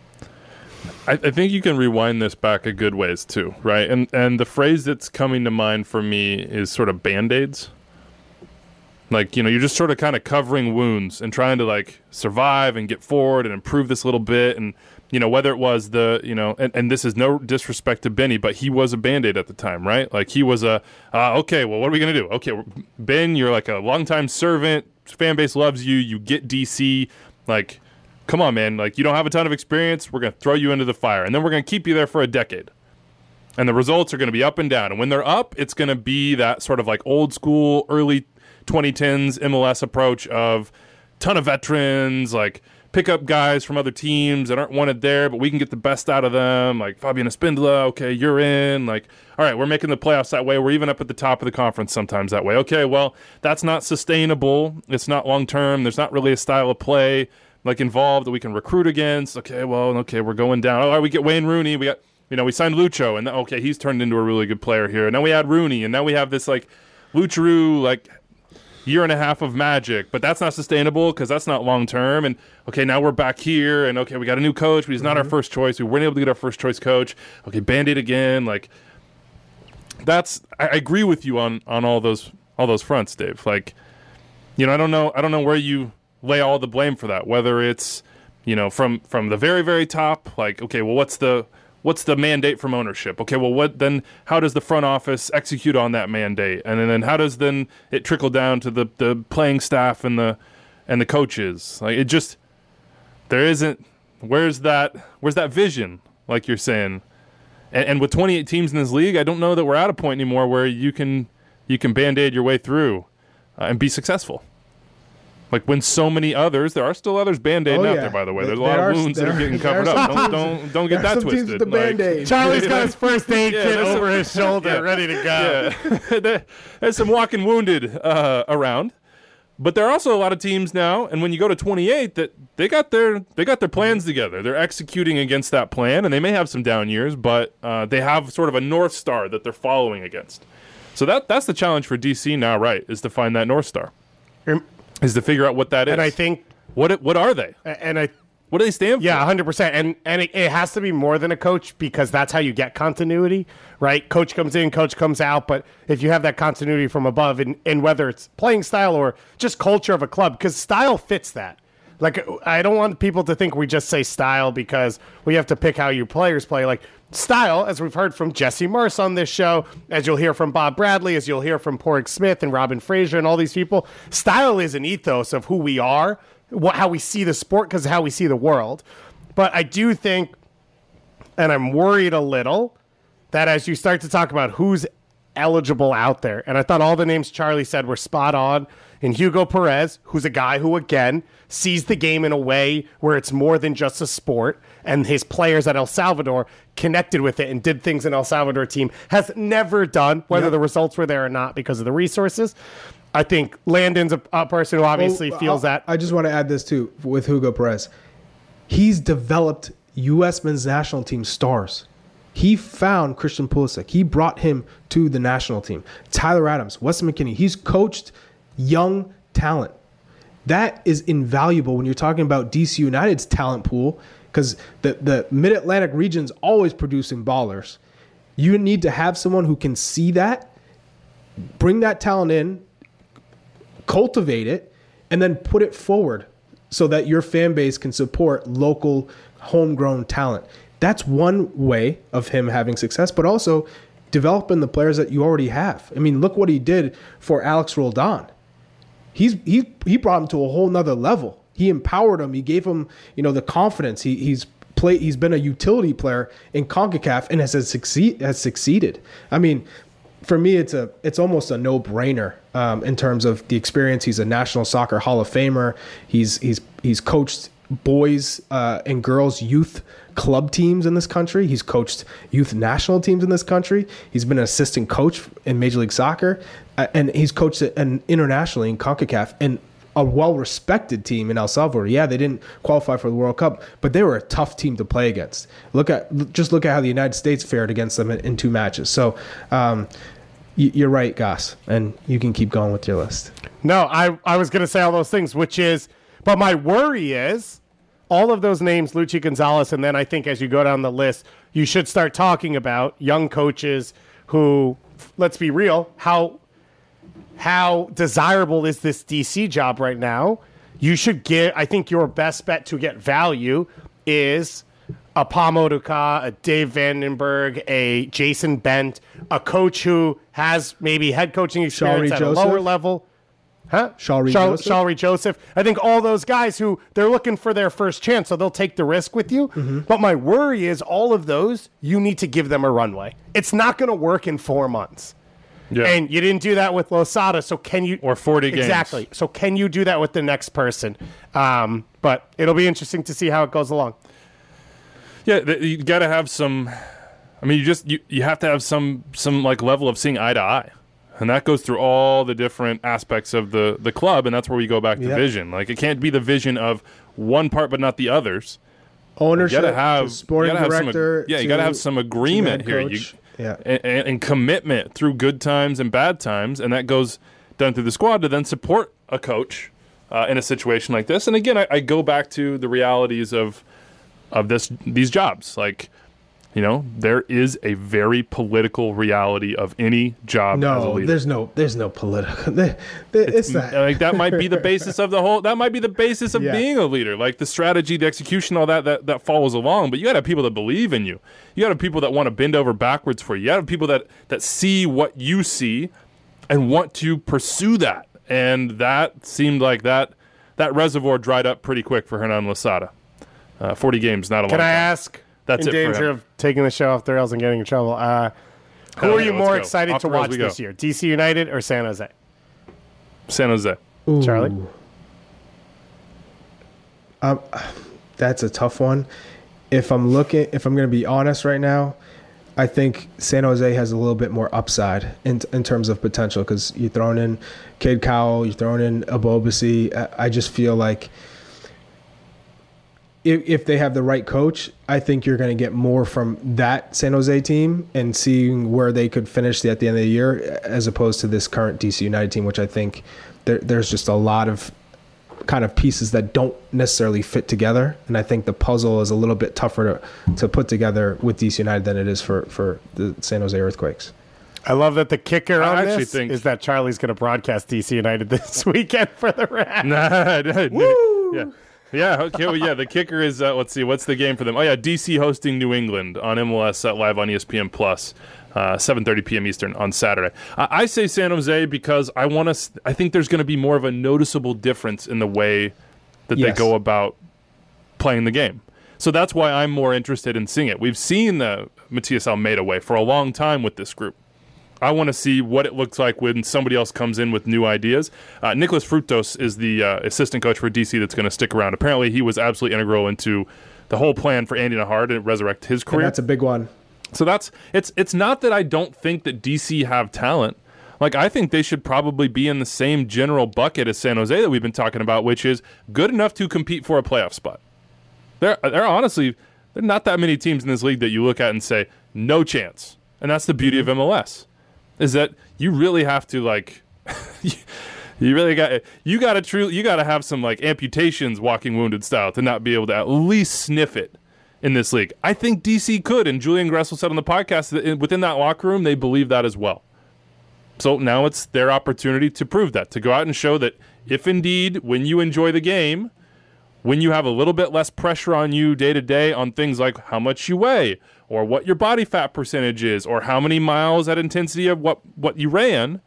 I, I think you can rewind this back a good ways too, right? And and the phrase that's coming to mind for me is sort of band-aids. Like, you know, you're just sort of kind of covering wounds and trying to like survive and get forward and improve this little bit. And, you know, whether it was the, you know, and, and this is no disrespect to Benny, but he was a Band-Aid at the time, right? Like he was a, uh, okay, well, what are we going to do? Okay, Ben, you're like a longtime servant. Fan base loves you. You get D C. Like, come on, man. Like, you don't have a ton of experience. We're going to throw you into the fire. And then we're going to keep you there for a decade. And the results are going to be up and down. And when they're up, it's going to be that sort of like old school, early twenty tens M L S approach of ton of veterans, like pick up guys from other teams that aren't wanted there, but we can get the best out of them. Like Fabian Espindola, okay, you're in. Like, all right, we're making the playoffs that way. We're even up at the top of the conference sometimes that way. Okay, well, that's not sustainable. It's not long-term. There's not really a style of play like involved that we can recruit against. Okay, well, okay, we're going down. All right, we get Wayne Rooney. We got, you know, we signed Lucho, and okay, he's turned into a really good player here. And now we add Rooney, and now we have this like Lucharu, like year and a half of magic, but that's not sustainable because that's not long term. And okay, now we're back here, and okay, we got a new coach, but he's not mm-hmm. our first choice. We weren't able to get our first choice coach. Okay, Band-Aid again. Like that's, I, I agree with you on on all those all those fronts, Dave. Like, you know, I don't know, I don't know where you lay all the blame for that. Whether it's, you know, from from the very very top, like okay, well, what's the What's the mandate from ownership? Okay, well, what then? How does the front office execute on that mandate, and then, then how does then it trickle down to the, the playing staff and the and the coaches? Like it just there isn't. Where's that? Where's that vision? Like you're saying, and, and with twenty-eight teams in this league, I don't know that we're at a point anymore where you can you can band-aid your way through uh, and be successful. Like when so many others, there are still others band-aiding Oh, out yeah. there, by the way. There's a There lot are- of wounds that there are are- getting there are covered up. some Don't teams- don't don't get there are that some teams twisted. with the Like- Band-Aid. Charlie's got his first aid Yeah, kit there's over some- his shoulder, yeah. ready to go. Yeah. There- There's some walking wounded uh, around, but there are also a lot of teams now. And when you go to twenty-eight, that they got their they got their plans together. They're executing against that plan, and they may have some down years, but uh, they have sort of a north star that they're following against. So that that's the challenge for D C now, right? Is to find that North Star, Um, is to figure out what that is. And I think, what it, what are they? and I, What do they stand for? yeah, one hundred percent. And and it, it has to be more than a coach because that's how you get continuity, right? Coach comes in, coach comes out. But if you have that continuity from above, and, and whether it's playing style or just culture of a club, because style fits that. Like, I don't want people to think we just say style because we have to pick how your players play. Like, style, as we've heard from Jesse Marsh on this show, as you'll hear from Bob Bradley, as you'll hear from Porrick Smith and Robin Fraser and all these people, style is an ethos of who we are, what, how we see the sport, because how we see the world. But I do think, and I'm worried a little, that as you start to talk about who's eligible out there, and I thought all the names Charlie said were spot on, and Hugo Perez, who's a guy who, again, sees the game in a way where it's more than just a sport, and his players at El Salvador connected with it and did things an El Salvador team has never done, whether Yep. the results were there or not because of the resources. I think Landon's a, a person who obviously Well, feels I'll- that. I just want to add this too with Hugo Perez. He's developed U S men's national team stars. He found Christian Pulisic. He brought him to the national team. Tyler Adams, Weston McKennie. He's coached young talent. That is invaluable when you're talking about D C United's talent pool because the, the Mid-Atlantic region's always producing ballers. You need to have someone who can see that, bring that talent in, cultivate it, and then put it forward so that your fan base can support local homegrown talent. That's one way of him having success, but also developing the players that you already have. I mean, look what he did for Alex Roldan. He's he he brought him to a whole nother level. He empowered him. He gave him, you know, the confidence. He he's played. He's been a utility player in CONCACAF and has succeed has succeeded. I mean, for me, it's a it's almost a no brainer um, in terms of the experience. He's a National Soccer Hall of Famer. He's he's he's coached boys uh, and girls youth club teams in this country. He's coached youth national teams in this country. He's been an assistant coach in Major League Soccer, uh, and he's coached an internationally in CONCACAF and a well-respected team in El Salvador. Yeah, they didn't qualify for the World Cup, but they were a tough team to play against. Look at just look at how the United States fared against them in, in two matches. So um, y- you're right, Goss, and you can keep going with your list. No, I, I was going to say all those things, which is, but my worry is all of those names, Luchi Gonzalez, and then I think as you go down the list, you should start talking about young coaches who, let's be real, how how desirable is this D C job right now? You should get, I think your best bet to get value is a Pam Oduka, a Dave Vandenberg, a Jason Bent, a coach who has maybe head coaching experience Shawry at Joseph? a lower level. Huh? Shawry Shal- Joseph? Shawry Joseph. I think all those guys who they're looking for their first chance, so they'll take the risk with you. Mm-hmm. But my worry is all of those, you need to give them a runway. It's not going to work in four months. Yeah. And you didn't do that with Losada, so can you... Or forty games. Exactly. So can you do that with the next person? Um, but it'll be interesting to see how it goes along. Yeah, th- you got to have some. I mean, you just you, you have to have some some like level of seeing eye to eye, and that goes through all the different aspects of the the club, and that's where we go back to Yep. vision. Like it can't be the vision of one part but not the others. Ownership, You gotta have to sporting you gotta have director. Some, yeah, you to- got to have some to agreement head here. You, coach. Yeah. and, and, and commitment through good times and bad times, and that goes done through the squad to then support a coach uh, in a situation like this. And again, I, I go back to the realities of of this these jobs. Like, you know, there is a very political reality of any job as a No, leader. there's no, there's no political. There, there, it's, not. Like that might be the basis of the whole. That might be the basis of Yeah. being a leader. Like the strategy, the execution, all that that that follows along. But you got to have people that believe in you. You got to have people that want to bend over backwards for you. You got to have people that that see what you see and want to pursue that. And that seemed like that that reservoir dried up pretty quick for Hernan Losada. Uh, Forty games, not a Can long I time. ask, That's in it for danger him. of taking the show off the rails and getting in trouble, uh, who Hell are yeah, you let's more go. excited Off to the rails watch we go. this year, D C United or San Jose? San Jose. Ooh. Charlie? Um, that's a tough one. If I'm looking, if I'm going to be honest right now, I think San Jose has a little bit more upside in in terms of potential because you're throwing in Cade Cowell, you're throwing in Abobasi. I, I just feel like if, if they have the right coach, I think you're going to get more from that San Jose team and seeing where they could finish at the end of the year as opposed to this current D C United team, which I think there, there's just a lot of kind of pieces that don't necessarily fit together. And I think the puzzle is a little bit tougher to, to put together with D C United than it is for, for the San Jose Earthquakes. I love that the kicker I on actually this think- is that Charlie's going to broadcast D C United this weekend for the Rams. Nah, no, no, yeah. Yeah, okay, well, yeah, the kicker is, uh, let's see, what's the game for them? Oh, yeah, D C hosting New England on M L S uh, live on E S P N Plus, uh, seven thirty p.m. Eastern on Saturday. Uh, I say San Jose because I want to. I think there's going to be more of a noticeable difference in the way that Yes. they go about playing the game. So that's why I'm more interested in seeing it. We've seen the Matias Almeida way for a long time with this group. I want to see what it looks like when somebody else comes in with new ideas. Uh, Nicholas Frutos is the uh, assistant coach for D C that's going to stick around. Apparently, he was absolutely integral into the whole plan for Andy Nahar to resurrect his And career. that's a big one. So that's it's it's not that I don't think that D C have talent. Like, I think they should probably be in the same general bucket as San Jose that we've been talking about, which is good enough to compete for a playoff spot. There, there are honestly there are not that many teams in this league that you look at and say no chance, and that's the beauty of M L S. Is that you really have to like, you really got you got to true you got to have some like amputations, walking wounded style, to not be able to at least sniff it in this league. I think D C could, and Julian Gressel said on the podcast that within that locker room they believe that as well. So now it's their opportunity to prove that, to go out and show that if indeed when you enjoy the game, when you have a little bit less pressure on you day to day on things like how much you weigh, or what your body fat percentage is, or how many miles at intensity of what, what you ran,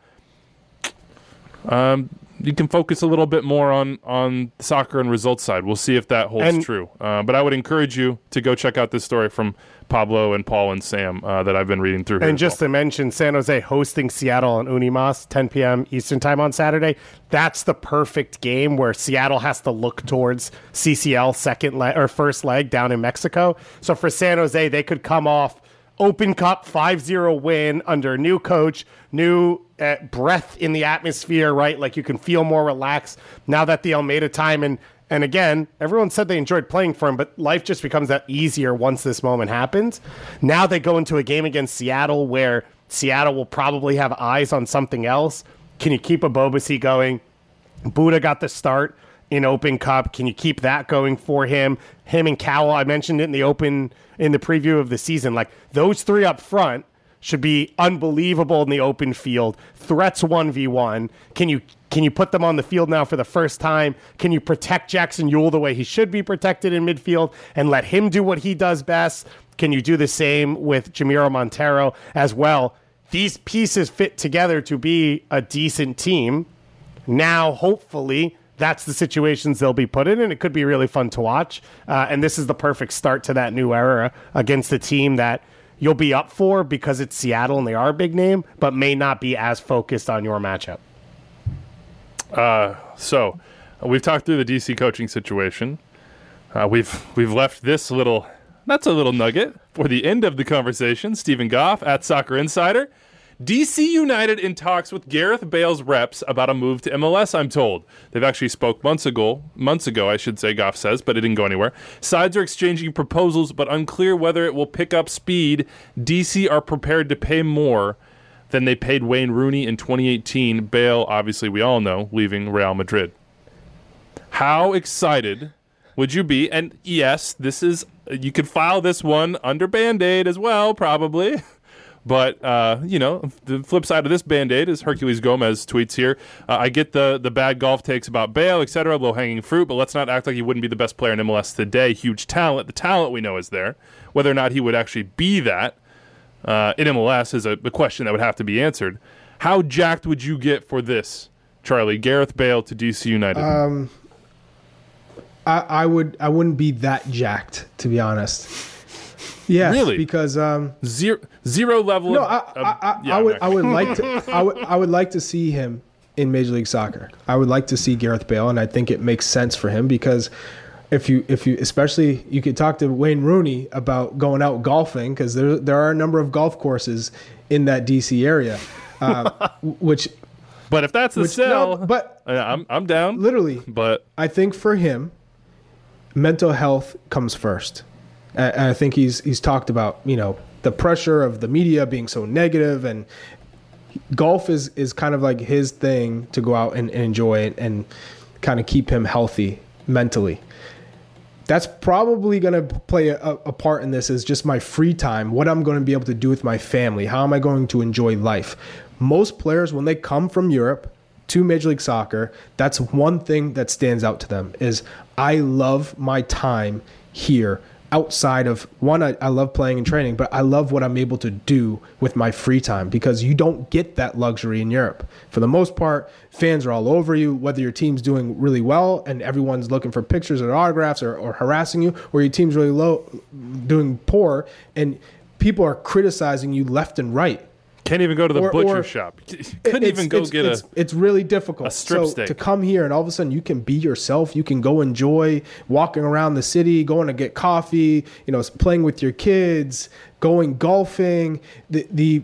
um, you can focus a little bit more on, on the soccer and results side. We'll see if that holds And- true. Uh, but I would encourage you to go check out this story from Pablo and Paul and Sam uh, that I've been reading through here. And as just well. to mention, San Jose hosting Seattle on Unimas, ten p.m. Eastern time on Saturday. That's the perfect game where Seattle has to look towards C C L second leg or first leg down in Mexico. So for San Jose, they could come off Open Cup five zero win under new coach, new uh, breath in the atmosphere, right? Like you can feel more relaxed now that the Almeida time and And again, everyone said they enjoyed playing for him, but life just becomes that easier once this moment happens. Now they go into a game against Seattle where Seattle will probably have eyes on something else. Can you keep a Bobasi going? Buddha got the start in Open Cup. Can you keep that going for him? Him and Cowell, I mentioned it in the open in the preview of the season. Like those three up front should be unbelievable in the open field. Threats one v one. Can you can you put them on the field now for the first time? Can you protect Jackson Ewell the way he should be protected in midfield and let him do what he does best? Can you do the same with Jamiro Montero as well? These pieces fit together to be a decent team. Now, hopefully, that's the situations they'll be put in, and it could be really fun to watch. Uh, and this is the perfect start to that new era against a team that you'll be up for because it's Seattle and they are a big name, but may not be as focused on your matchup. Uh, so uh, we've talked through the D C coaching situation. Uh, we've we've left this little, that's a little nugget for the end of the conversation. Stephen Goff at Soccer Insider. D C United in talks with Gareth Bale's reps about a move to M L S, I'm told. They've actually spoke months ago, months ago, I should say, Goff says, but it didn't go anywhere. Sides are exchanging proposals, but unclear whether it will pick up speed. D C are prepared to pay more than they paid Wayne Rooney in twenty eighteen. Bale, obviously, we all know, leaving Real Madrid. How excited would you be? And yes, this is, you could file this one under Band-Aid as well, probably. But, uh, you know, the flip side of this Band-Aid is Hercules Gomez tweets here. Uh, I get the the bad golf takes about Bale, et cetera, low-hanging fruit, but let's not act like he wouldn't be the best player in M L S today. Huge talent. The talent we know is there. Whether or not he would actually be that uh, in M L S is a, a question that would have to be answered. How jacked would you get for this, Charlie? Gareth Bale to D C United. Um, I, I would. I wouldn't be that jacked, to be honest. Yes, Really? because um, Zero, zero level no, of... I, of- I, I, yeah, I would. I'm I not- would like to. I would. I would like to see him in Major League Soccer. I would like to see Gareth Bale, and I think it makes sense for him because if you, if you, especially you could talk to Wayne Rooney about going out golfing because there there are a number of golf courses in that D C area, uh, which But if that's the which sell, no, but uh, I'm I'm down. literally, But I think for him, mental health comes first. And I think he's he's talked about, you know, the pressure of the media being so negative, and golf is, is kind of like his thing to go out and, and enjoy it and kind of keep him healthy mentally. That's probably going to play a, a part in this, is just my free time, what I'm going to be able to do with my family, how am I going to enjoy life. Most players, when they come from Europe to Major League Soccer, that's one thing that stands out to them, is I love my time here. Outside of one, I, I love playing and training, but I love what I'm able to do with my free time, because you don't get that luxury in Europe. For the most part, fans are all over you, whether your team's doing really well and everyone's looking for pictures or autographs, or, or harassing you, or your team's really low, doing poor, and people are criticizing you left and right. Can't even go to the Or- butcher or- shop. Couldn't even go it's, get it's, a. It's really difficult. a strip so steak. to come here and all of a sudden you can be yourself. You can go enjoy walking around the city, going to get coffee, you know, playing with your kids, going golfing. The the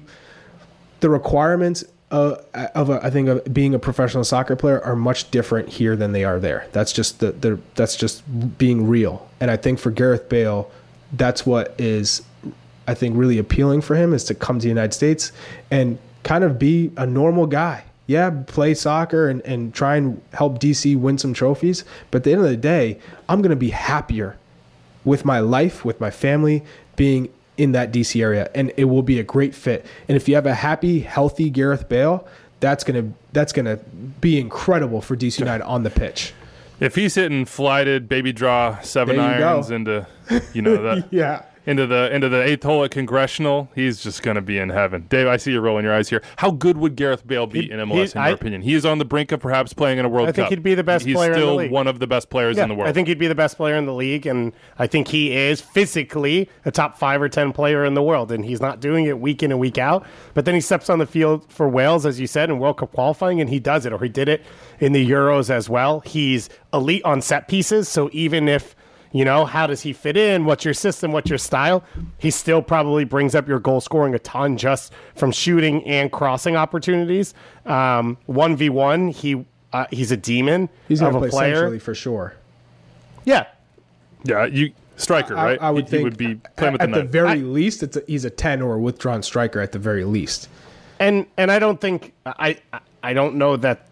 the requirements uh, of a, I think of being a professional soccer player are much different here than they are there. That's just the, the that's just being real. And I think for Gareth Bale, that's what is, I think, really appealing for him, is to come to the United States and kind of be a normal guy. Yeah, play soccer and, and try and help D C win some trophies. But at the end of the day, I'm going to be happier with my life, with my family, being in that D C area. And it will be a great fit. And if you have a happy, healthy Gareth Bale, that's going to that's going to be incredible for D C United on the pitch. If he's hitting flighted baby draw seven There you irons go. into, you know, that Yeah. into the into the eighth hole at Congressional, he's just going to be in heaven. Dave, I see you rolling your eyes here. How good would Gareth Bale be He- in M L S, he- in your I- opinion? He is on the brink of perhaps playing in a World I think Cup. he'd be the best he's player in the still league. one of the best players Yeah, in the world. I think he'd be the best player in the league, and I think he is physically a top five or ten player in the world, and he's not doing it week in and week out. But then he steps on the field for Wales, as you said, in World Cup qualifying, and he does it, or he did it in the Euros as well. He's elite on set pieces, so even if, you know, how does he fit in? What's your system? What's your style? He still probably brings up your goal scoring a ton just from shooting and crossing opportunities. Um, one v one, he uh, he's a demon He's of going to a play player. centrally for sure. Yeah, yeah, you striker, I, right? I would he, think he would be at, playing with at the the knife. very I- least, it's a, he's a ten or a withdrawn striker at the very least. and and I don't think I I- I don't know that.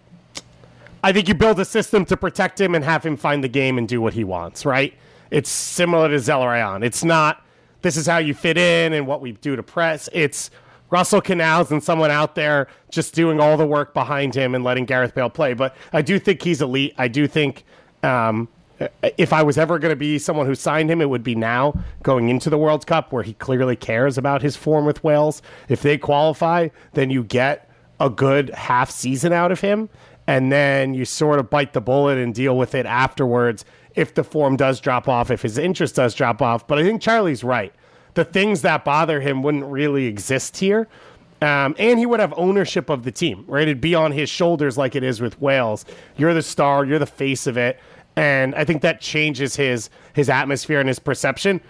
I think you build a system to protect him and have him find the game and do what he wants, right? It's similar to Zelarayan. It's not, this is how you fit in and what we do to press. It's Russell Canals and someone out there just doing all the work behind him and letting Gareth Bale play. But I do think he's elite. I do think um, if I was ever going to be someone who signed him, it would be now, going into the World Cup, where he clearly cares about his form with Wales. If they qualify, then you get a good half season out of him, and then you sort of bite the bullet and deal with it afterwards if the form does drop off, if his interest does drop off. But I think Charlie's right. The things that bother him wouldn't really exist here. Um, and he would have ownership of the team, right? It'd be on his shoulders like it is with Wales. You're the star. You're the face of it. And I think that changes his his atmosphere and his perception.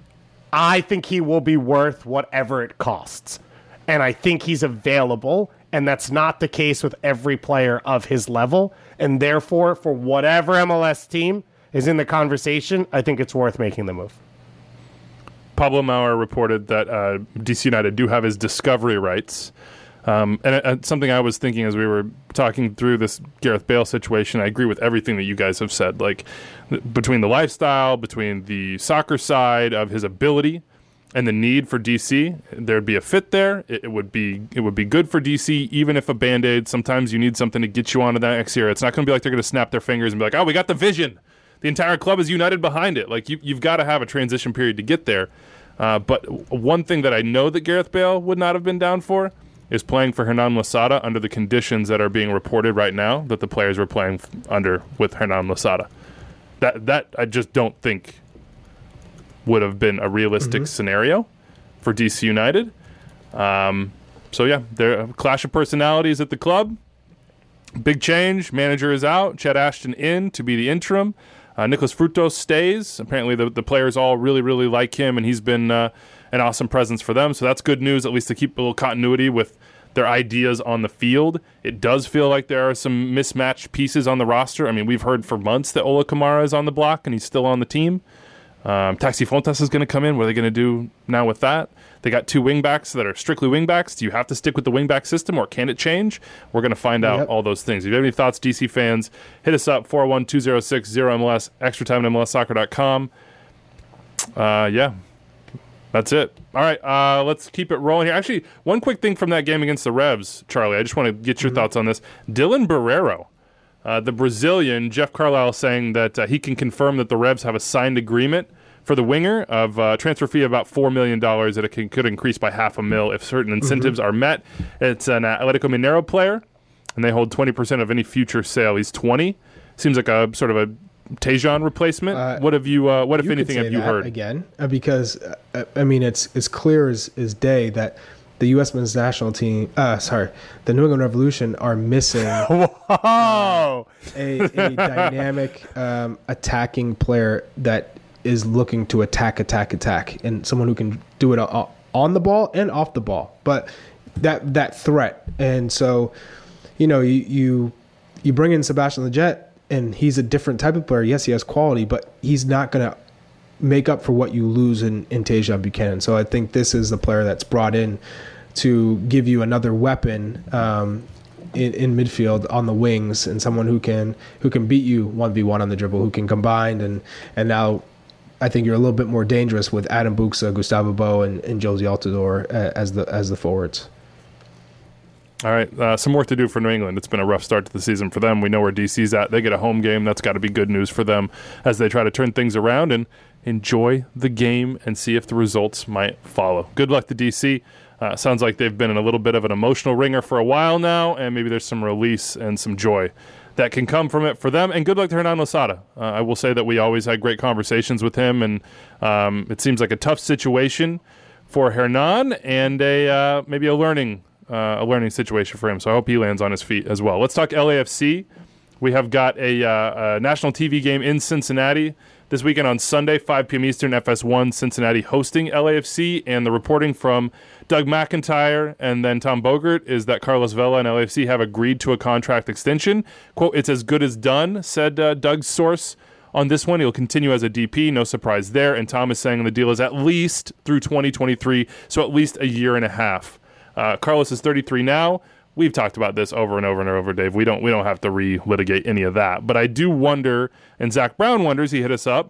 I think he will be worth whatever it costs. And I think he's available. And that's not the case with every player of his level. And therefore, for whatever M L S team is in the conversation, I think it's worth making the move. Pablo Maurer reported that uh, D C United do have his discovery rights. Um, and uh, something I was thinking as we were talking through this Gareth Bale situation, I agree with everything that you guys have said. Like, th- between the lifestyle, between the soccer side of his ability, and the need for D C, there'd be a fit there. It, it would be it would be good for D C, even if a Band-Aid. Sometimes you need something to get you onto that next year. It's not going to be like they're going to snap their fingers and be like, oh, we got the vision. The entire club is united behind it. Like, you, you've got to have a transition period to get there. Uh, but one thing that I know that Gareth Bale would not have been down for is playing for Hernan Losada under the conditions that are being reported right now that the players were playing f- under with Hernan Losada. That that I just don't think would have been a realistic mm-hmm. scenario for D C United. Um, so yeah, there a clash of personalities at the club. Big change. Manager is out. Chet Ashton in to be the interim. Uh, Nicholas Frutos stays. Apparently the, the players all really, really like him, and he's been uh, an awesome presence for them. So that's good news, at least to keep a little continuity with their ideas on the field. It does feel like there are some mismatched pieces on the roster. I mean, we've heard for months that Ola Kamara is on the block and he's still on the team. Um, Taxi Fontes is going to come in. What are they going to do now with that? They got two wingbacks that are strictly wingbacks. Do you have to stick with the wingback system or can it change? We're going to find out Yep. all those things. If you have any thoughts, D C fans, hit us up, four oh one, two oh six, zero M L S, extra time at M L S soccer dot com. Uh, yeah. That's it. All right, uh, let's keep it rolling here. Actually, one quick thing from that game against the Revs, Charlie. I just want to get your mm-hmm. thoughts on this. Dylan Barreiro, uh, the Brazilian, Jeff Carlisle saying that uh, he can confirm that the Revs have a signed agreement for the winger of uh, transfer fee of about four million dollars that it can, could increase by half a mil if certain incentives mm-hmm. are met. It's an Atletico Mineiro player, and they hold twenty percent of any future sale. He's twenty. Seems like a sort of a Tejan replacement. Uh, what have you? Uh, what if you anything have you heard again? Uh, because uh, I mean, it's it's clear as, as day that the U S men's national team, uh, sorry, the New England Revolution are missing Whoa! a, a dynamic um, attacking player that is looking to attack, attack, attack, and someone who can do it on the ball and off the ball. But that that threat, and so you know, you you, you bring in Sebastian Lletget. And he's a different type of player. Yes, he has quality, but he's not going to make up for what you lose in, in Tejan Buchanan. So I think this is the player that's brought in to give you another weapon um, in, in midfield on the wings, and someone who can who can beat you one v one on the dribble, who can combine. And, and now I think you're a little bit more dangerous with Adam Buxa, Gustavo Bo, and, and Josie Altidore uh, as the as the forwards. All right, uh, some work to do for New England. It's been a rough start to the season for them. We know where D C's at. They get a home game. That's got to be good news for them as they try to turn things around and enjoy the game and see if the results might follow. Good luck to D C. Uh, sounds like they've been in a little bit of an emotional ringer for a while now, and maybe there's some release and some joy that can come from it for them. And good luck to Hernan Losada. Uh, I will say that we always had great conversations with him, and um, it seems like a tough situation for Hernan and a uh, maybe a learning Uh, a learning situation for him. So I hope he lands on his feet as well. Let's talk L A F C. We have got a, uh, a national T V game in Cincinnati this weekend on Sunday, five p.m. Eastern, F S one, Cincinnati hosting L A F C. And the reporting from Doug McIntyre and then Tom Bogert is that Carlos Vela and L A F C have agreed to a contract extension. Quote, "It's as good as done," said uh, Doug's source on this one. He'll continue as a D P, no surprise there. And Tom is saying the deal is at least through twenty twenty-three, so at least a year and a half. Uh, Carlos is thirty-three now. We've talked about this over and over and over, Dave. We don't we don't have to re-litigate any of that. But I do wonder, and Zach Brown wonders, he hit us up.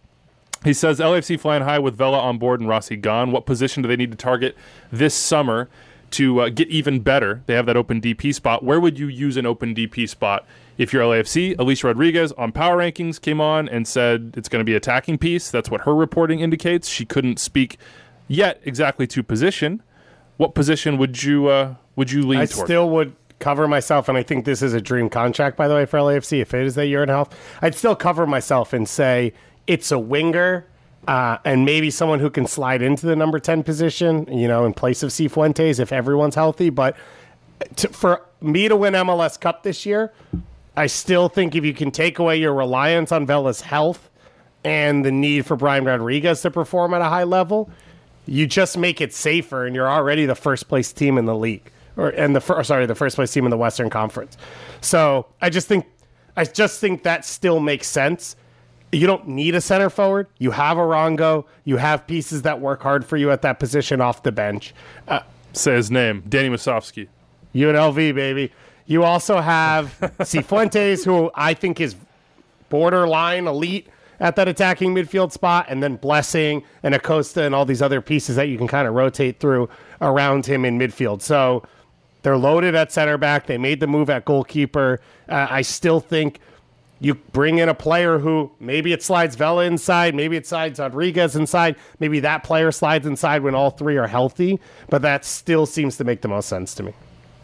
He says, L A F C flying high with Vela on board and Rossi gone. What position do they need to target this summer to uh, get even better? They have that open D P spot. Where would you use an open D P spot if you're L A F C? Alicia Rodriguez on Power Rankings came on and said it's going to be attacking piece. That's what her reporting indicates. She couldn't speak yet exactly to position. What position would you uh, would you lean I toward? still would cover myself, and I think this is a dream contract, by the way, for L A F C. If it is a year and a half, I'd still cover myself and say it's a winger uh, and maybe someone who can slide into the number ten position, you know, in place of Cifuentes if everyone's healthy. But to, for me to win M L S Cup this year, I still think if you can take away your reliance on Vela's health and the need for Brian Rodriguez to perform at a high level, you just make it safer, and you're already the first place team in the league, or and the fir- sorry, the first place team in the Western Conference. So I just think, I just think that still makes sense. You don't need a center forward. You have Arango. You have pieces that work hard for you at that position off the bench. Uh, Say his name, Danny Musovski. U N L V, baby. You also have Cifuentes, who I think is borderline elite at that attacking midfield spot, and then Blessing and Acosta and all these other pieces that you can kind of rotate through around him in midfield. So they're loaded at center back. They made the move at goalkeeper. Uh, I still think you bring in a player who maybe it slides Vela inside, maybe it slides Rodriguez inside, maybe that player slides inside when all three are healthy, but that still seems to make the most sense to me.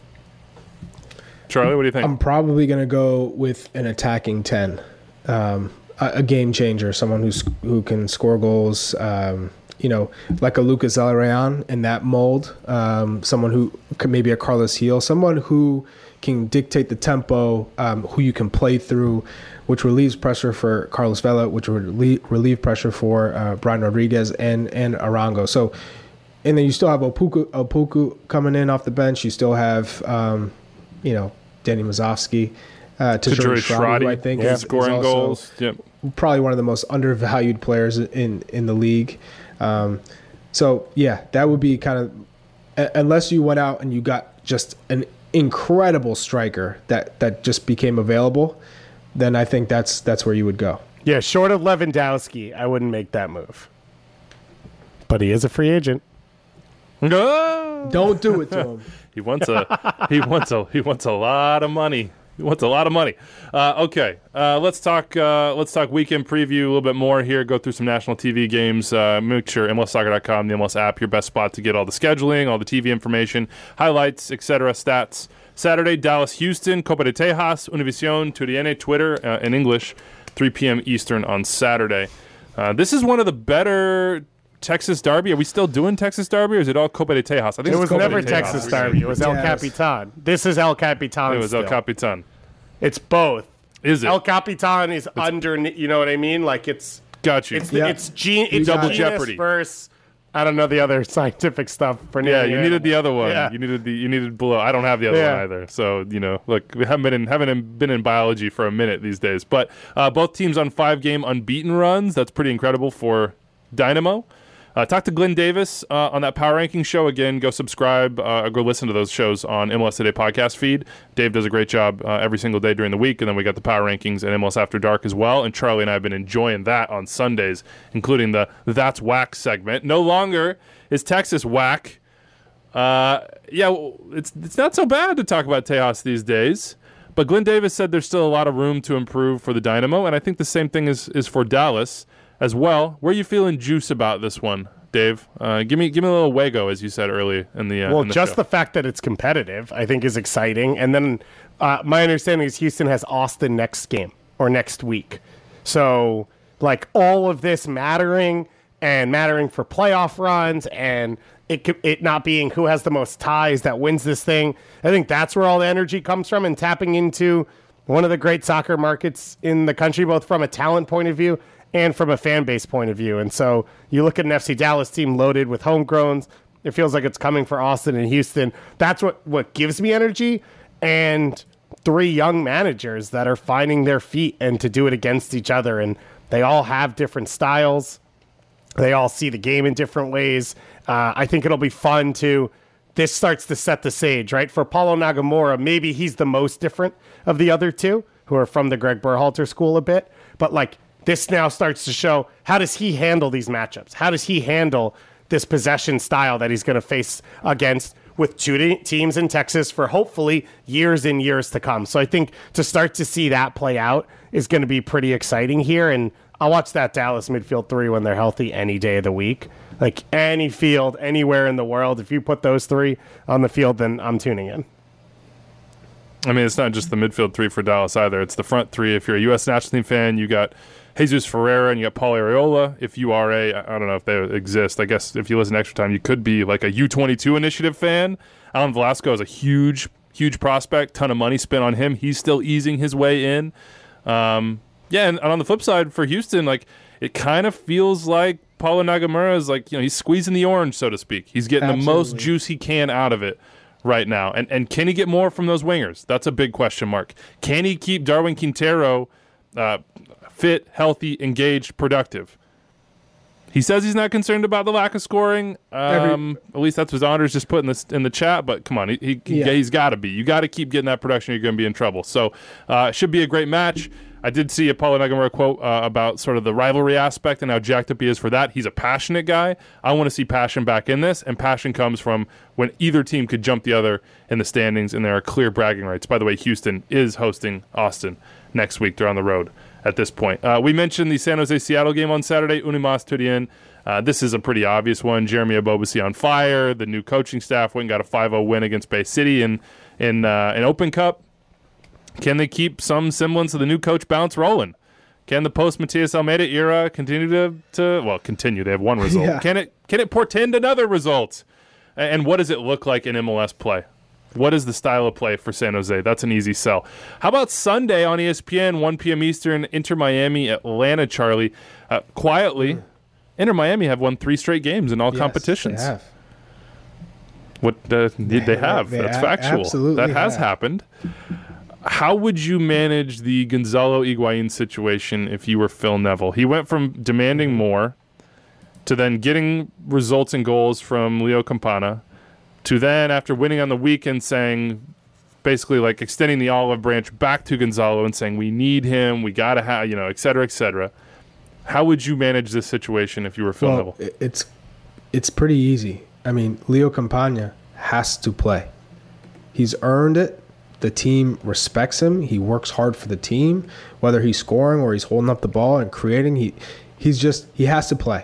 Charlie, what do you think? I'm probably going to go with an attacking ten. Um, a game changer, someone who's who can score goals, um, you know, like a Lucas Zelarayan in that mold, um, someone who could maybe a Carlos Heel, someone who can dictate the tempo, um, who you can play through, which relieves pressure for Carlos Vela, which would relieve, relieve pressure for uh, Brian Rodriguez and and Arango. So and then you still have Opoku, Opoku coming in off the bench. You still have, um, you know, Danny Mazovsky, uh, Tajiri Shradi, who I think yeah. is, scoring is also goals. Yep. probably one of the most undervalued players in in the league. Um, so yeah, that would be kind of, unless you went out and you got just an incredible striker that that just became available, then I think that's that's where you would go. Yeah, short of Lewandowski, I wouldn't make that move. But he is a free agent. No, don't do it to him. he wants a he wants a he wants a lot of money. He wants a lot of money. Uh, okay, uh, let's talk. Uh, let's talk weekend preview a little bit more here. Go through some national T V games. Uh, make sure M L S soccer dot com, the M L S app, your best spot to get all the scheduling, all the T V information, highlights, et cetera, stats. Saturday, Dallas, Houston, Copa de Tejas, Univision, Turiene, Twitter uh, in English, three p.m. Eastern on Saturday. Uh, this is one of the better Texas Derby. Are we still doing Texas Derby, or is it all Copa de Tejas? I think it was Copa never de Texas Tejas. Derby. It was El Yes. Capitan. This is El Capitan. It was still. El Capitan. It's both. Is it? El Capitan is under. You know what I mean? Like it's. Got you. It's Yeah. it's gene. It's Double genus Jeopardy. Versus, I don't know the other scientific stuff for Yeah, naming you needed the other one. Yeah. You needed the you needed below. I don't have the other Yeah. one either. So you know, look, we haven't been in haven't been in biology for a minute these days. But uh, both teams on five game unbeaten runs. That's pretty incredible for Dynamo. Uh, talk to Glenn Davis uh, on that Power Ranking show. Again, go subscribe uh, or go listen to those shows on M L S Today podcast feed. Dave does a great job uh, every single day during the week. And then we got the Power Rankings and M L S After Dark as well. And Charlie and I have been enjoying that on Sundays, including the That's Whack segment. No longer is Texas whack. Uh, yeah, it's it's not so bad to talk about Tejas these days. But Glenn Davis said there's still a lot of room to improve for the Dynamo. And I think the same thing is, is for Dallas as well. Where are you feeling juice about this one, Dave? Uh, give me give me a little Wago, as you said early in the uh, Well, in the just show. the fact that it's competitive, I think, is exciting. And then uh, my understanding is Houston has Austin next game or next week. So, like, all of this mattering and mattering for playoff runs and it could- it not being who has the most ties that wins this thing. I think that's where all the energy comes from, and tapping into one of the great soccer markets in the country, both from a talent point of view and from a fan base point of view. And so you look at an F C Dallas team loaded with homegrowns. It feels like it's coming for Austin and Houston. That's what, what gives me energy. And three young managers that are finding their feet and to do it against each other. And they all have different styles. They all see the game in different ways. Uh, I think it'll be fun to... This starts to set the stage, right? For Paulo Nagamura, maybe he's the most different of the other two, who are from the Greg Berhalter school a bit. But, like, this now starts to show, how does he handle these matchups? How does he handle this possession style that he's going to face against with two te- teams in Texas for hopefully years and years to come? So I think to start to see that play out is going to be pretty exciting here. And I'll watch that Dallas midfield three when they're healthy any day of the week. Like any field, anywhere in the world, if you put those three on the field, then I'm tuning in. I mean, it's not just the midfield three for Dallas either. It's the front three. If you're a U S national team fan, you got Jesus Ferreira and you got Paul Areola. If you are a, I don't know if they exist. I guess if you listen to Extra Time, you could be like a U twenty-two initiative fan. Alan Velasco is a huge, huge prospect. Ton of money spent on him. He's still easing his way in. Um, yeah, and, and on the flip side for Houston, like it kind of feels like Paulo Nagamura is like, you know, he's squeezing the orange, so to speak. He's getting Absolutely. the most juice he can out of it right now. And and can he get more from those wingers? That's a big question mark. Can he keep Darwin Quintero uh, fit, healthy, engaged, productive? He says he's not concerned about the lack of scoring. Um, at least that's what Anders just put in the, in the chat. But come on, he, he, Yeah. he's got to be. You got to keep getting that production. You're going to be in trouble. So uh, it should be a great match. I did see a Paulo Nagamura quote uh, about sort of the rivalry aspect and how jacked up he is for that. He's a passionate guy. I want to see passion back in this, and passion comes from when either team could jump the other in the standings, and there are clear bragging rights. By the way, Houston is hosting Austin next week. They're on the road at this point. Uh, we mentioned the San Jose-Seattle game on Saturday, Unimas Turien. Uh, this is a pretty obvious one. Jeremy Abobasi on fire. The new coaching staff went and got a five oh win against Bay City in, in uh, an Open Cup. Can they keep some semblance of the new coach bounce rolling? Can the post-Matias Almeida era continue to, to well, continue? They have one result. Yeah. Can it Can it portend another result? And what does it look like in M L S play? What is the style of play for San Jose? That's an easy sell. How about Sunday on E S P N, one p.m. Eastern, Inter Miami, Atlanta, Charlie? Uh, quietly, Inter Miami have won three straight games in all Yes, competitions. they have. What uh, they, they have. they That's a- factual. absolutely That has have. happened. How would you manage the Gonzalo Higuain situation if you were Phil Neville? He went from demanding more to then getting results and goals from Leo Campana to then, after winning on the weekend, saying basically like extending the olive branch back to Gonzalo and saying we need him, we got to have, you know, et cetera, et cetera. How would you manage this situation if you were Phil Well, Neville? it- it's it's pretty easy. I mean, Leo Campana has to play. He's earned it. The team respects him. He works hard for the team, whether he's scoring or he's holding up the ball and creating. He he's just he has to play.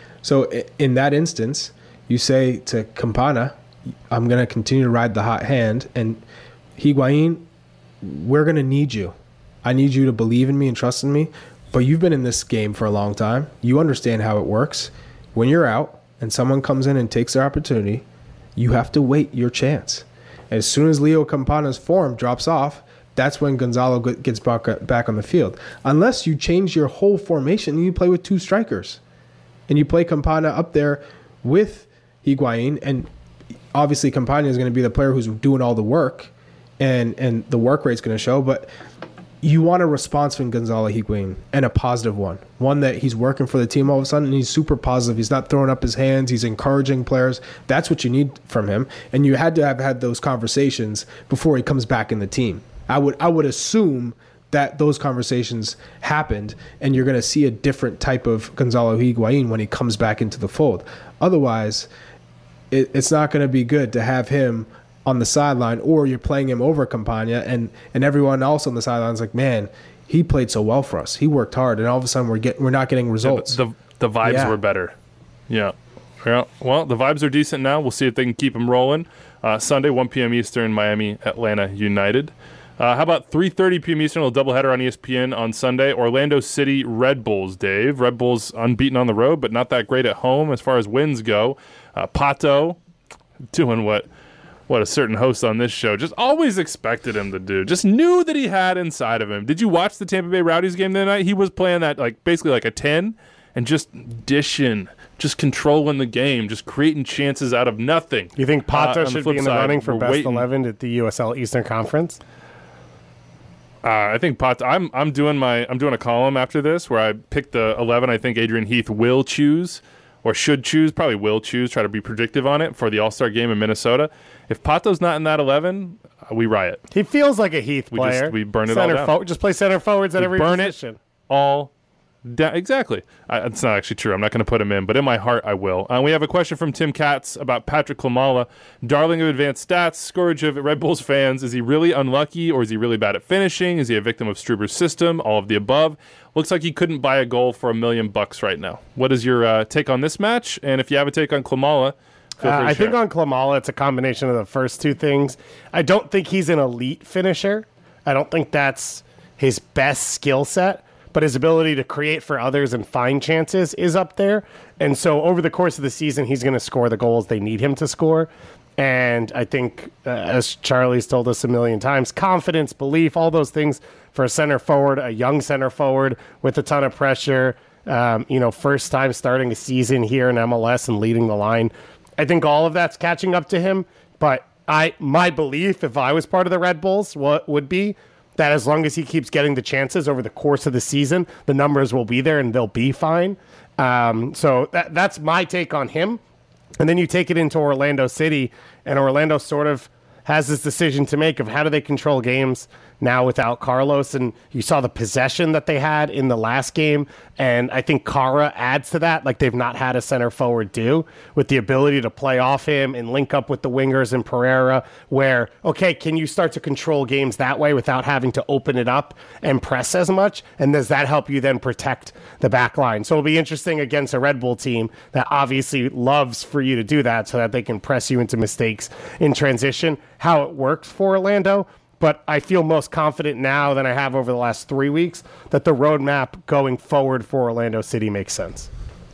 So i- in that instance, you say to Campana, "I'm going to continue to ride the hot hand," and Higuain, we're going to need you. I need you to believe in me and trust in me. But you've been in this game for a long time. You understand how it works. When you're out and someone comes in and takes their opportunity, you have to wait your chance. As soon as Leo Campana's form drops off, that's when Gonzalo g- gets back, back on the field. Unless you change your whole formation and you play with two strikers. And you play Campana up there with Higuain. And obviously Campana is going to be the player who's doing all the work. And, and the work rate's going to show. But you want a response from Gonzalo Higuain, and a positive one. One that he's working for the team all of a sudden, and he's super positive. He's not throwing up his hands. He's encouraging players. That's what you need from him. And you had to have had those conversations before he comes back in the team. I would I would assume that those conversations happened, and you're going to see a different type of Gonzalo Higuain when he comes back into the fold. Otherwise, it, it's not going to be good to have him on the sideline, or you're playing him over Campana, and and everyone else on the sideline is like, man, he played so well for us. He worked hard, and all of a sudden we're get we're not getting results. The the vibes Yeah. were better. Yeah. Yeah. Well, the vibes are decent now. We'll see if they can keep them rolling. Uh, Sunday, one p.m. Eastern, Miami, Atlanta United. Uh, how about three thirty p.m. Eastern, a doubleheader on E S P N on Sunday? Orlando City Red Bulls, Dave. Red Bulls unbeaten on the road, but not that great at home as far as wins go. Uh, Pato doing what what a certain host on this show just always expected him to do. Just knew that he had inside of him. Did you watch the Tampa Bay Rowdies game the other night? He was playing that like basically like a ten and just dishing, just controlling the game, just creating chances out of nothing. You think Uh, Pato on the should flip be in the side, running for we're best waiting. eleven at the U S L Eastern Conference? Uh, I think Pot. I'm I'm doing my I'm doing a column after this where I pick the eleven. I think Adrian Heath will choose or should choose. Probably will choose. Try to be predictive on it for the All Star game in Minnesota. If Pato's not in that eleven, uh, we riot. He feels like a Heath We player. just- we burn it center all down. forward- just play center forwards at We every burn it. position. All da- exactly. I, it's not actually true. I'm not going to put him in, but in my heart, I will. Uh, we have a question from Tim Katz about Patrick Klimala, darling of advanced stats, scourge of Red Bulls fans. Is he really unlucky, or is he really bad at finishing? Is he a victim of Struber's system? All of the above. Looks like he couldn't buy a goal for a million bucks right now. What is your uh, take on this match? And if you have a take on Klimala, feel Uh, free to I share. think on Klimala, it's a combination of the first two things. I don't think he's an elite finisher. I don't think that's his best skill set, but his ability to create for others and find chances is up there. And so over the course of the season, he's going to score the goals they need him to score. And I think, uh, as Charlie's told us a million times, confidence, belief, all those things for a center forward, a young center forward with a ton of pressure, um, you know, first time starting a season here in M L S and leading the line. I think all of that's catching up to him. But I, my belief, if I was part of the Red Bulls, what would be that as long as he keeps getting the chances over the course of the season, the numbers will be there and they'll be fine. Um, so that, that's my take on him. And then you take it into Orlando City, and Orlando sort of has this decision to make of how do they control games now without Carlos. And you saw the possession that they had in the last game, and I think Kara adds to that, like they've not had a center forward do, with the ability to play off him and link up with the wingers and Pereira, where, okay, can you start to control games that way without having to open it up and press as much? And does that help you then protect the back line? So it'll be interesting against a Red Bull team that obviously loves for you to do that so that they can press you into mistakes in transition, how it works for Orlando. But I feel most confident now than I have over the last three weeks that the roadmap going forward for Orlando City makes sense.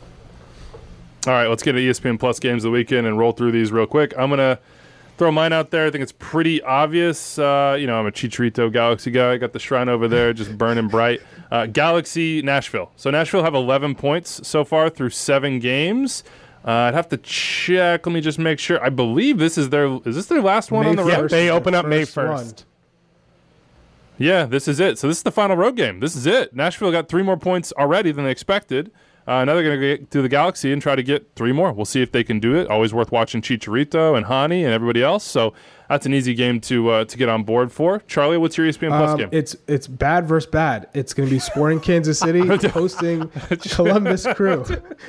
All right, let's get to E S P N Plus games of the weekend and roll through these real quick. I'm going to throw mine out there. I think it's pretty obvious. Uh, you know, I'm a Chicharito Galaxy guy. I got the shrine over there just burning bright. Uh, Galaxy, Nashville. So Nashville have eleven points so far through seven games. Uh, I'd have to check. Let me just make sure. I believe this is their. Is this their last one May on the Yeah, road? they open up May First one. first. Yeah, this is it. So this is the final road game. This is it. Nashville got three more points already than they expected. Uh, now they're going to get to the Galaxy and try to get three more. We'll see if they can do it. Always worth watching Chicharito and Hani and everybody else. So that's an easy game to uh, to get on board for. Charlie, what's your E S P N Plus Um, game? it's it's bad versus bad. It's going to be Sporting Kansas City hosting Columbus Crew.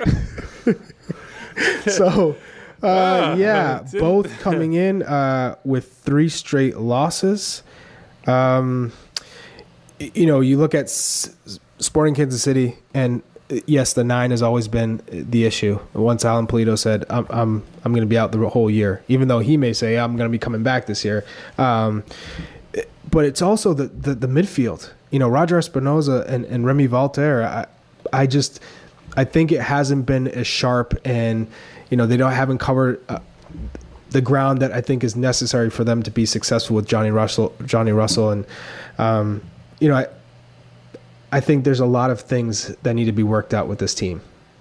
so, uh, yeah, both coming in uh, with three straight losses. Um, y- you know, you look at S- Sporting Kansas City, and uh, yes, the nine has always been the issue. Once Alan Polito said, "I'm I'm I'm going to be out the whole year," even though he may say, "I'm going to be coming back this year." Um, but it's also the, the, the midfield. You know, Roger Espinoza and, and Remy Voltaire. I, I just, I think it hasn't been as sharp, and you know they don't haven't covered uh, the ground that I think is necessary for them to be successful with Johnny Russell. Johnny Russell, and um, you know, I, I think there's a lot of things that need to be worked out with this team.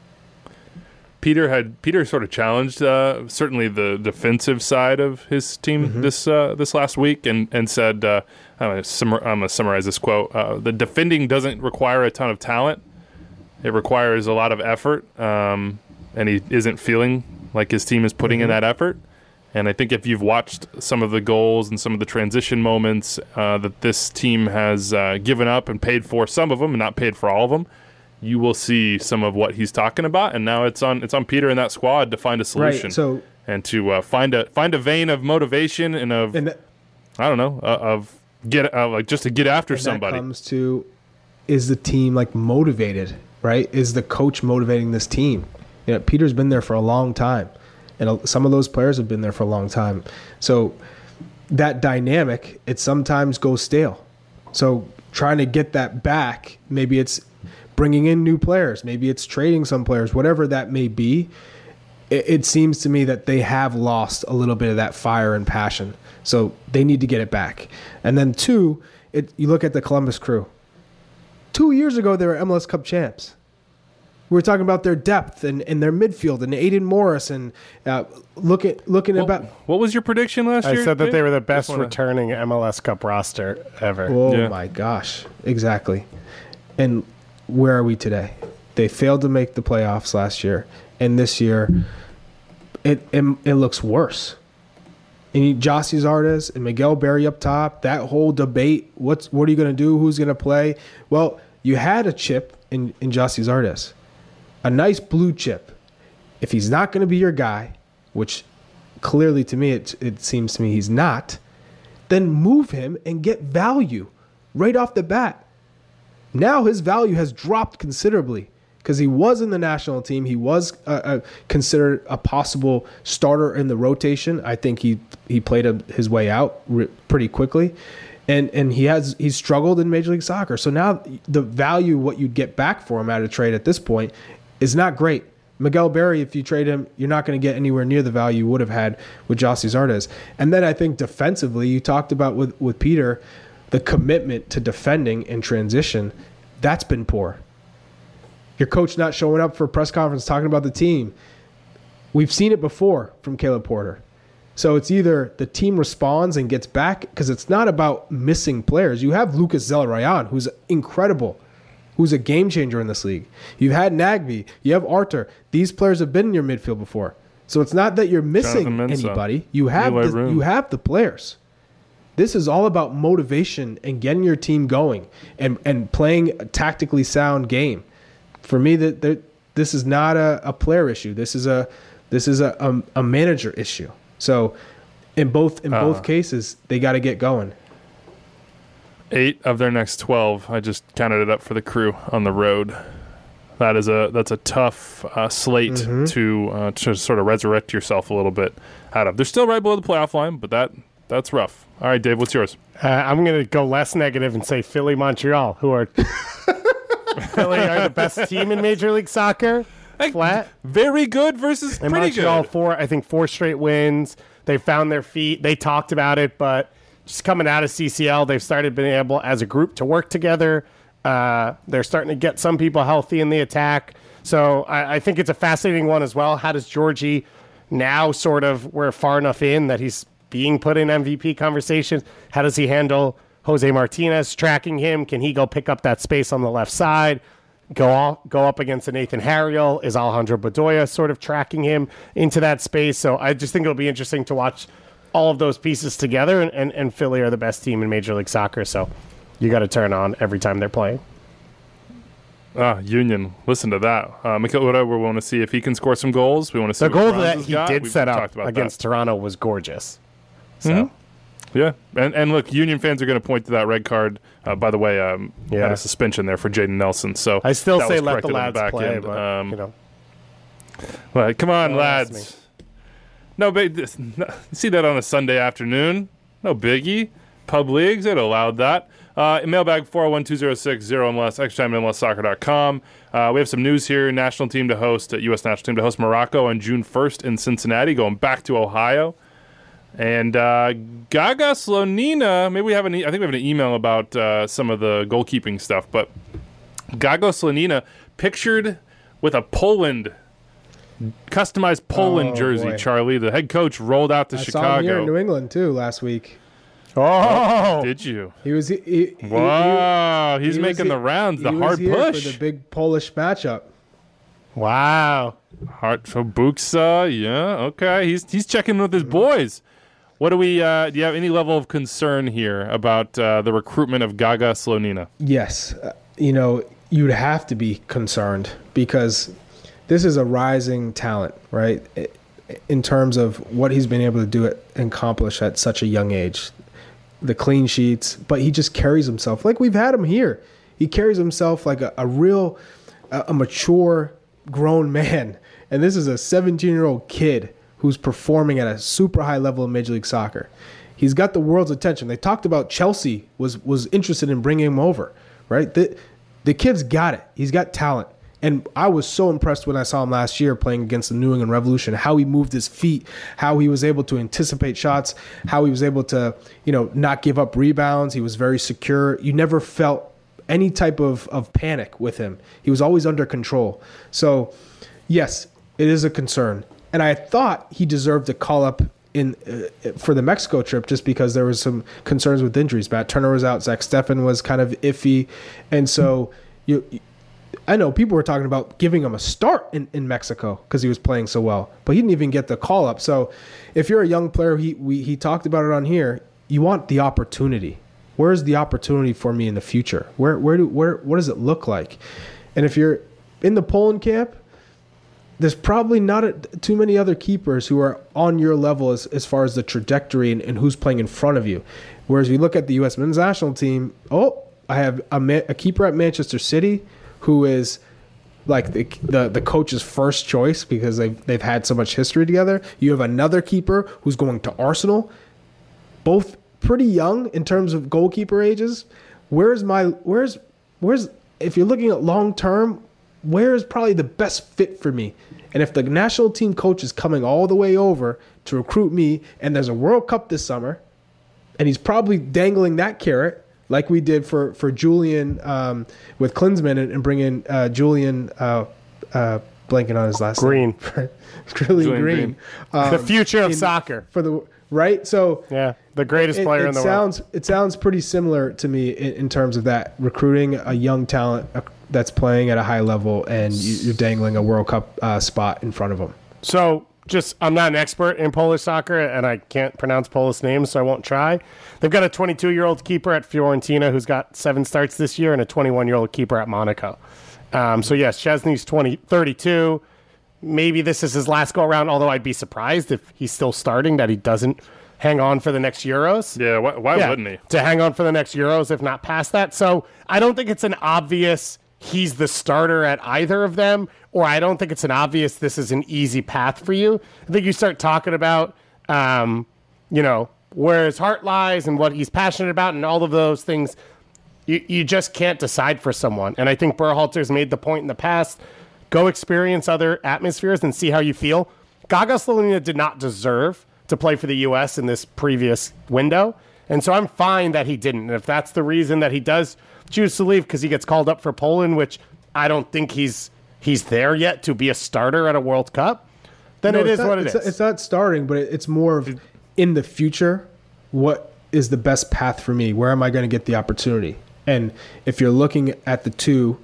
Peter had Peter sort of challenged uh, certainly the defensive side of his team Mm-hmm. this uh, this last week, and and said, uh, I'm going to summarize this quote: uh, "The defending doesn't require a ton of talent; it requires a lot of effort, um, and he isn't feeling like his team is putting Mm-hmm. in that effort." And I think if you've watched some of the goals and some of the transition moments uh, that this team has uh, given up and paid for, some of them and not paid for all of them, you will see some of what he's talking about. And now it's on it's on Peter and that squad to find a solution, Right. So and to uh, find a find a vein of motivation and of and that, I don't know uh, of get uh, like just to get after and somebody. that comes to, is the team like motivated? Right? Is the coach motivating this team? You know, Peter's been there for a long time. And some of those players have been there for a long time. So that dynamic, it sometimes goes stale. So trying to get that back, maybe it's bringing in new players, maybe it's trading some players, whatever that may be. It, it seems to me that they have lost a little bit of that fire and passion. So they need to get it back. And then two, it, you look at the Columbus Crew. Two years ago, they were M L S Cup champs. We were talking about their depth and, and their midfield and Aiden Morris and uh, look at, looking Well, about. what was your prediction last I year? said that Dave? they were the best Just wanna- returning M L S Cup roster ever. Oh Yeah. my gosh, exactly. And where are we today? They failed to make the playoffs last year, and this year, it it, it looks worse. And you, Jossie Zardes and Miguel Berry up top. That whole debate: what's what are you going to do? Who's going to play? Well, you had a chip in in Jossie Zardes, a nice blue chip. If he's not going to be your guy, which clearly to me it it seems to me he's not, then move him and get value right off the bat. Now his value has dropped considerably because he was in the national team. He was uh, uh, considered a possible starter in the rotation. I think he he played a, his way out re- pretty quickly, and and he has he's struggled in Major League Soccer. So now the value what you'd get back for him out of trade at this point is not great. Miguel Berry, if you trade him, you're not going to get anywhere near the value you would have had with Jossie Zardes. And then I think defensively, you talked about with with Peter, the commitment to defending in transition, that's been poor. Your coach not showing up for a press conference talking about the team. We've seen it before from Caleb Porter. So it's either the team responds and gets back, because it's not about missing players. You have Lucas Zelarayan, who's incredible, who's a game changer in this league. You've had Nagby. You have Arthur. These players have been in your midfield before. So it's not that you're missing Jonathan Mensah. anybody. You have Eli the, Room. you have the players. This is all about motivation and getting your team going and, and playing a tactically sound game. For me, that that this is not a, a player issue. This is a this is a, a, a manager issue. So in both in Uh. both cases, they got to get going. Eight of their next twelve. I just counted it up for the Crew on the road. That is a that's a tough uh, slate Mm-hmm. to uh, to sort of resurrect yourself a little bit out of. They're still right below the playoff line, but that that's rough. All right, Dave, what's yours? Uh, I'm going to go less negative and say Philly, Montreal, who are Philly are the best team in Major League Soccer. Flat. Very good versus And pretty Montreal, good. four, I think four straight wins. They found their feet. They talked about it, but just coming out of C C L, they've started being able, as a group, to work together. Uh, they're starting to get some people healthy in the attack. So I, I think it's a fascinating one as well. How does Georgie now sort of, we're far enough in that he's being put in M V P conversations? How does he handle Jose Martinez tracking him? Can he go pick up that space on the left side? Go off, go up against a Nathan Harriel? Is Alejandro Bedoya sort of tracking him into that space? So I just think it'll be interesting to watch all of those pieces together, and, and, and Philly are the best team in Major League Soccer, so you got to turn on every time they're playing. Ah, Union. Listen to that. Uh, Mikel Ura, we want to see if he can score some goals. We want to see the goal what that Franz he got. did We've set up talked about against that. Toronto was gorgeous. So. Mm-hmm. Yeah, and and look, Union fans are going to point to that red card. Uh, by the way, um, Yeah. had a suspension there for Jaden Nelson. So I still that say was let the corrected on lads back play, end. but, Um, you know. well, come on, Don't ask lads. No, but this, no, see that on a Sunday afternoon? No biggie. Pub leagues, it allowed that. Uh, mailbag four oh one, two oh six, zero M L S, extra time M L S soccer dot com. Uh, we have some news here. National team to host, uh, U S national team to host Morocco on June first in Cincinnati, going back to Ohio. And uh, Gaga Slonina, maybe we have an, e- I think we have an email about uh, some of the goalkeeping stuff, but Gaga Slonina pictured with a Poland, customized Poland Oh, jersey, boy. Charlie. The head coach rolled out to I Chicago. saw him here in New England too last week. Oh, Did you? He was he, he, he- Wow, he's he was making he- the rounds, the he was hard here push. for the big Polish matchup. wow. Hard for Buksa, yeah, okay. He's he's checking with his boys. What do we? Uh, do you have any level of concern here about uh, the recruitment of Gaga Slonina? Yes, uh, you know, you'd have to be concerned because this is a rising talent, right? I- In terms of what he's been able to do it and accomplish at such a young age, the clean sheets, but he just carries himself like we've had him here. He carries himself like a, a real, a, a mature, grown man. And this is a seventeen-year-old kid who's performing at a super high level in Major League Soccer. He's got the world's attention. They talked about Chelsea was was interested in bringing him over, right? The, the kid's got it. He's got talent. And I was so impressed when I saw him last year playing against the New England Revolution, how he moved his feet, how he was able to anticipate shots, how he was able to, you know, not give up rebounds. He was very secure. You never felt any type of, of panic with him. He was always under control. So, yes, it is a concern. And I thought he deserved a call-up in uh, for the Mexico trip just because there was some concerns with injuries. Matt Turner was out. Zach Steffen was kind of iffy. And so you – I know people were talking about giving him a start in, in Mexico because he was playing so well, but he didn't even get the call up. So if you're a young player, he we, he talked about it on here. You want the opportunity. Where's the opportunity for me in the future? Where where do where what does it look like? And if you're in the Poland camp, there's probably not a, too many other keepers who are on your level as, as far as the trajectory and, and who's playing in front of you. Whereas we look at the U S men's national team, oh, I have a, ma- a keeper at Manchester City who is like the, the the coach's first choice because they've, they've had so much history together. You have another keeper who's going to Arsenal, both pretty young in terms of goalkeeper ages. Where's my where's where's if you're looking at long term, where is probably the best fit for me? And if the national team coach is coming all the way over to recruit me, and there's a World Cup this summer, and he's probably dangling that carrot, like we did for for Julian um, with Klinsmann and, and bringing uh, Julian uh, uh, blanking on his last Green. name. Julian Julian Green. Green. Um, The future of in- soccer. for the right. So Yeah, the greatest it, player it in the sounds world. it sounds pretty similar to me in, in terms of that recruiting a young talent uh, that's playing at a high level, and you, you're dangling a World Cup uh, spot in front of them. So, just I'm not an expert in Polish soccer, and I can't pronounce Polish names, so I won't try. They've got a twenty-two-year-old keeper at Fiorentina who's got seven starts this year, and a twenty-one-year-old keeper at Monaco. Um, so yes, Chesney's twenty, thirty-two. Maybe this is his last go-around, although I'd be surprised if he's still starting, that he doesn't hang on for the next Euros. Yeah, why, why Yeah, wouldn't he? to hang on for the next Euros, if not past that. So I don't think it's an obvious he's the starter at either of them, or I don't think it's an obvious this is an easy path for you. I think you start talking about, um, you know, where his heart lies and what he's passionate about and all of those things. You, you just can't decide for someone. And I think Berhalter's made the point in the past, go experience other atmospheres and see how you feel. Gaga Slonina did not deserve to play for the U S in this previous window. And so I'm fine that he didn't. And if that's the reason that he does choose to leave because he gets called up for Poland, which I don't think he's he's there yet to be a starter at a World Cup, then No, it it's is not, what it it's is. Not, it's not starting, but it's more of in the future, what is the best path for me? Where am I going to get the opportunity? And if you're looking at the two,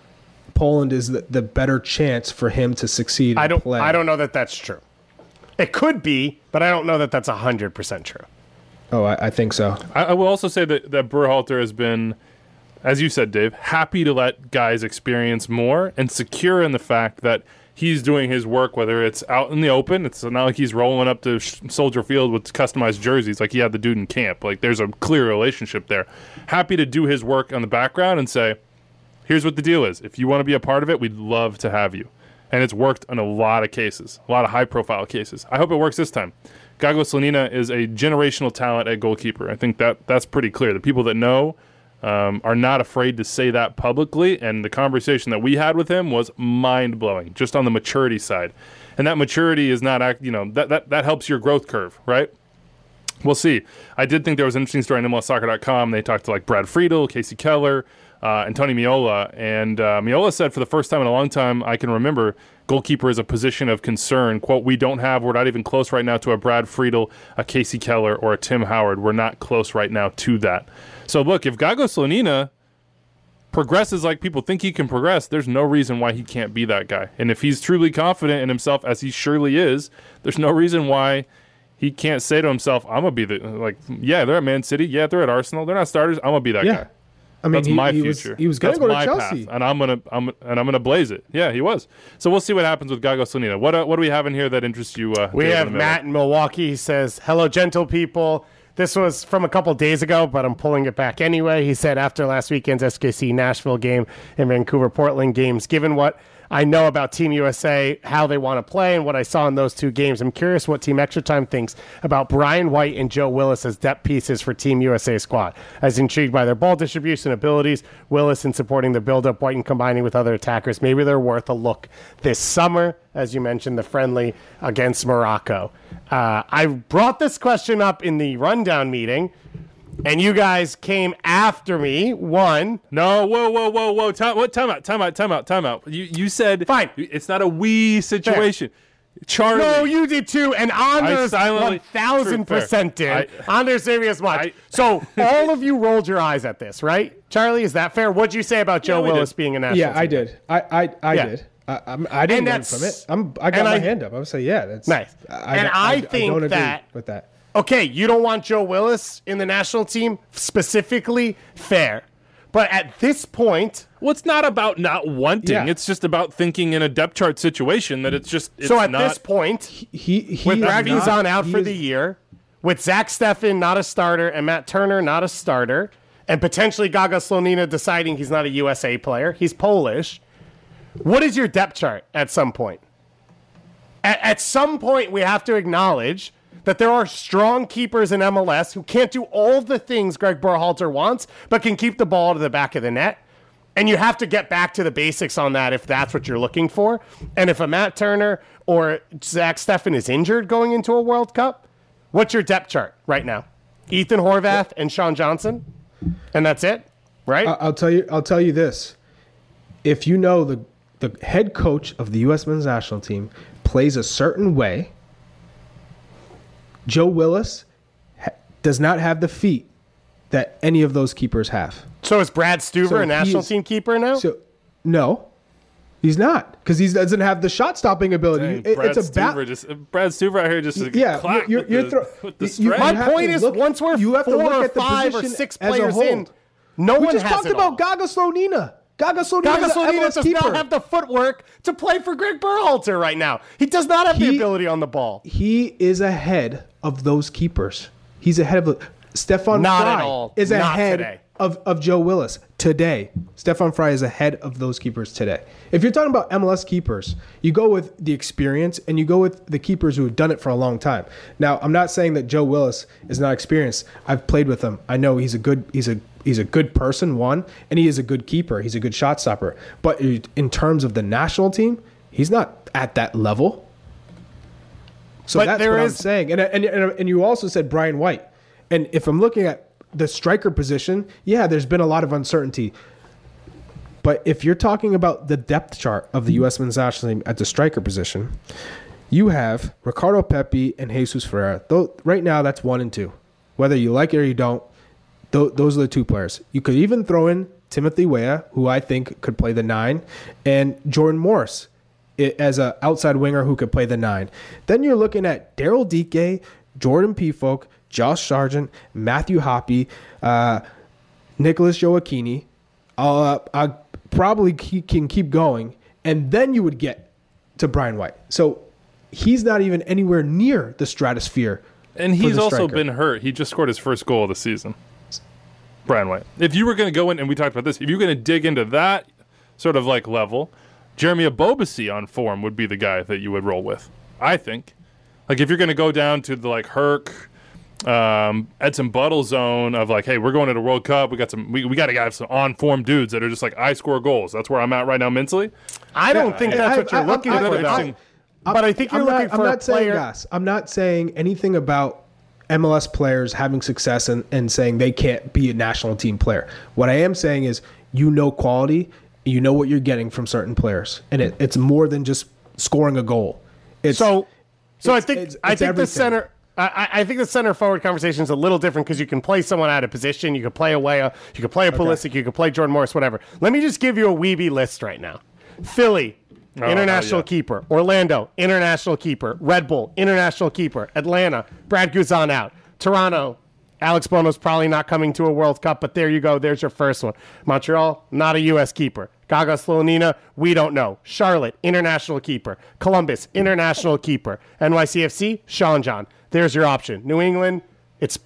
Poland is the, the better chance for him to succeed and I don't play. I don't know that that's true. It could be, but I don't know that that's one hundred percent true. Oh, I, I think so. I, I will also say that, that Berhalter has been, as you said, Dave, happy to let guys experience more and secure in the fact that he's doing his work, whether it's out in the open. It's not like he's rolling up to Soldier Field with customized jerseys like he had the dude in camp. Like, there's a clear relationship there. Happy to do his work on the background and say, here's what the deal is. If you want to be a part of it, we'd love to have you. And it's worked in a lot of cases, a lot of high-profile cases. I hope it works this time. Gago Slonina is a generational talent at goalkeeper. I think that that's pretty clear. The people that know um, are not afraid to say that publicly, and the conversation that we had with him was mind-blowing, just on the maturity side. And that maturity is not, act, you know, that, that, that helps your growth curve, right? We'll see. I did think there was an interesting story on M L S soccer dot com. They talked to like Brad Friedel, Casey Keller, uh, and Tony Miola. And uh, Miola said for the first time in a long time I can remember, goalkeeper is a position of concern. Quote, we don't have, we're not even close right now to a Brad Friedel, a Casey Keller, or a Tim Howard. We're not close right now to that. So look, if Gago Slonina progresses like people think he can progress, there's no reason why he can't be that guy. And if he's truly confident in himself, as he surely is, there's no reason why he can't say to himself, I'm going to be the, like, yeah, they're at Man City. Yeah, they're at Arsenal. They're not starters. I'm going to be that Yeah. guy. I mean, That's he, my he future. Was, he was going That's to go to my Chelsea. path, and I'm gonna, I'm, and I'm gonna blaze it. Yeah, he was. So we'll see what happens with Gago Slonina. What, uh, what do we have in here that interests you? Uh, We Dave, have in the middle? Matt in Milwaukee. He says, hello, gentle people. This was from a couple days ago, but I'm pulling it back anyway. He said, after last weekend's S K C Nashville game and Vancouver Portland games, given what I know about Team U S A, how they want to play, and what I saw in those two games, I'm curious what Team Extra Time thinks about Brian White and Joe Willis as depth pieces for Team U S A squad. I was intrigued by their ball distribution abilities, Willis in supporting the build-up, White in combining with other attackers. Maybe they're worth a look this summer, as you mentioned, the friendly against Morocco. Uh, I brought this question up in the rundown meeting, and you guys came after me. One, No, whoa, whoa, whoa, whoa. Time, what? Time out, time out, time out, time out. You, you said Fine. it's not a we situation. Charlie. no, you did too, and Anders silently- one thousand percent did. I- Anders maybe as much. I- so all of you rolled your eyes at this, right? Charlie, is that fair? What'd you say about Joe we Willis did. being a national Yeah, I team? did. I I, I Yeah. did. I, I'm, I didn't And learn that's- from it. I'm, I got and my I- hand up. I would say, yeah, that's Nice. I, And I I think don't agree that- with that. Okay, you don't want Joe Willis in the national team specifically, fair. But at this point, Well, it's not about not wanting. Yeah. It's just about thinking in a depth chart situation that it's just. It's so at not, this point, He, he with is Ravi's not- on out he for is- the year, with Zach Steffen not a starter and Matt Turner not a starter, and potentially Gaga Slonina deciding he's not a U S A player, he's Polish. What is your depth chart at some point? At, at some point, we have to acknowledge that there are strong keepers in M L S who can't do all the things Greg Berhalter wants, but can keep the ball to the back of the net. And you have to get back to the basics on that if that's what you're looking for. And if a Matt Turner or Zach Steffen is injured going into a World Cup, what's your depth chart right now? Ethan Horvath and Sean Johnson, and that's it, right? I- I'll tell you. I'll tell you this: if you know the the head coach of the U S men's national team plays a certain way, Joe Willis ha- does not have the feet that any of those keepers have. so is Brad Stuver So a national he's- team keeper now? So, no, he's not, because he doesn't have the shot stopping ability. Dang, It- Brad it's about Stuver just Brad Stuver out here just yeah. clapped You're, with you're the, throw, with the you- strength. My you have point to is, look- once we're you have to four look or at the five or position six as a players whole. in, no We one just has talked it about all. Gaga Slonina. Gaga Slonina Gaga is an Slonina M L S does keeper. not have the footwork to play for Greg Berhalter right now. He does not have the He- ability on the ball. He is ahead of those keepers. He's ahead of the, Stefan Not Fry at all. is Not ahead today. of, of Joe Willis today. Stefan Fry is ahead of those keepers today. If you're talking about M L S keepers, you go with the experience and you go with the keepers who have done it for a long time. Now, I'm not saying that Joe Willis is not experienced. I've played with him. I know he's a good he's a he's a good person, one, and he is a good keeper. He's a good shot stopper. But in terms of the national team, he's not at that level. So But that's there what is- I'm saying. And, and and and you also said Brian White. And if I'm looking at the striker position, yeah, there's been a lot of uncertainty. But if you're talking about the depth chart of the U S men's national team at the striker position, you have Ricardo Pepi and Jesus Ferreira. Though right now, that's one and two. Whether you like it or you don't, th- those are the two players. You could even throw in Timothy Weah, who I think could play the nine, and Jordan Morris as an outside winger who could play the nine. Then you're looking at Daryl Dike, Jordan Pefok, Josh Sargent, Matthew Hoppe, uh, Nicholas Joachini. Uh, I probably keep, can keep going, and then you would get to Brian White. So he's not even anywhere near the stratosphere. And he's also striker. been hurt. He just scored his first goal of the season. Brian White. If you were going to go in, and we talked about this, if you're going to dig into that sort of like level, Jeremy Abobasi on form would be the guy that you would roll with, I think. Like if you're going to go down to the like Herc, um, Edson Buttle zone of like, hey, we're going to the World Cup. We got some. We, we got to have some on form dudes that are just like I score goals. That's where I'm at right now mentally. I don't think that's I- what you're I- looking I- for. I- though. I- But I think you're I'm looking not, for I'm a not saying player. Gus. I'm not saying anything about M L S players having success and, and saying they can't be a national team player. What I am saying is you know quality, you know what you're getting from certain players, and it, it's more than just scoring a goal. It's, So, so I it's- think it's- I it's think the everything. center. I, I think the center forward conversation is a little different because you can play someone out of position. You can play a Weah, you can play a Pulisic, you can play Jordan Morris, whatever. Let me just give you a Weeby list right now. Philly, Oh, international hell yeah. keeper. Orlando, international keeper. Red Bull, international keeper. Atlanta, Brad Guzan out. Toronto, Alex Bono's probably not coming to a World Cup, but there you go. There's your first one. Montreal, not a U S keeper. Gaga Slonina, we don't know. Charlotte, international keeper. Columbus, international keeper. N Y C F C, Sean John. There's your option. New England, it's.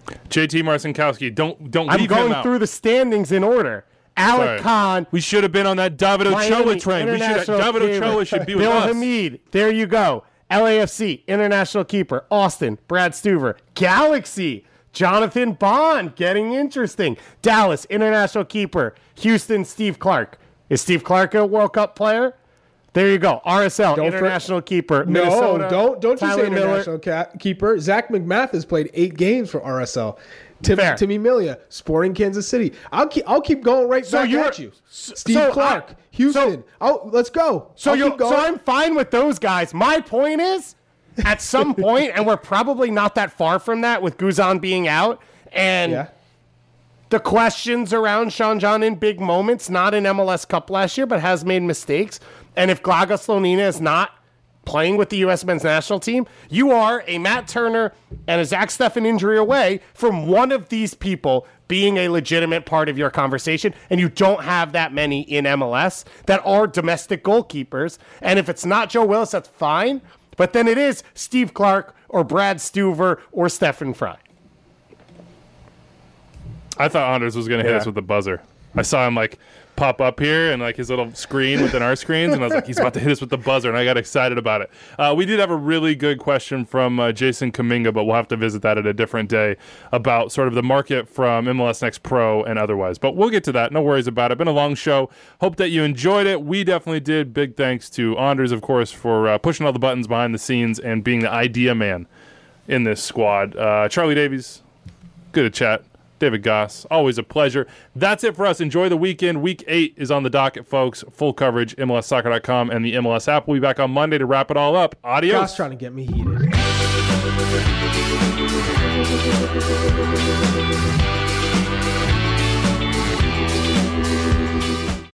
J T Marcinkowski, don't don't I'm leave him going out. through the standings in order. Alec Sorry. Khan, We should have been on that David Miami, Ochoa train. We should have, international David keeper. Ochoa should be with Bill us. Hamid, there you go. L A F C, international keeper. Austin, Brad Stuver. Galaxy, Jonathan Bond, getting interesting. Dallas, international keeper. Houston, Steve Clark. Is Steve Clark a World Cup player? There you go. R S L, Don't for- international keeper. No, Minnesota, don't don't you Tyler say Miller. international ca- keeper. Zach McMath has played eight games for R S L. Tim, Fair. Timmy Milia, Sporting Kansas City. I'll keep I'll keep going right So back you're- at you. so- Steve so Clark, I- Houston. so- oh, let's go. So I'll you keep going. so I'm fine with those guys. My point is, at some point, and we're probably not that far from that with Guzan being out, and yeah. the questions around Sean John in big moments, not in M L S Cup last year, but has made mistakes. And if Gaga Slonina is not playing with the U S men's national team, you are a Matt Turner and a Zach Steffen injury away from one of these people being a legitimate part of your conversation, and you don't have that many in M L S that are domestic goalkeepers. And if it's not Joe Willis, that's fine. But then it is Steve Clark or Brad Stuver or Stephen Fry. I thought Anders was going to hit Yeah. us with the buzzer. I saw him like pop up here and like his little screen within our screens, and I was like, he's about to hit us with the buzzer, and I got excited about it. Uh, we did have a really good question from uh, Jason Kaminga, but we'll have to visit that at a different day about sort of the market from M L S Next Pro and otherwise. But we'll get to that. No worries about it. Been a long show. Hope that you enjoyed it. We definitely did. Big thanks to Anders, of course, for uh, pushing all the buttons behind the scenes and being the idea man in this squad. Uh, Charlie Davies, good to chat. David Goss, always a pleasure. That's it for us. Enjoy the weekend. Week eight is on the docket, folks. Full coverage, M L S soccer dot com and the M L S app. We'll be back on Monday to wrap it all up. Adios. Josh trying to get me heated.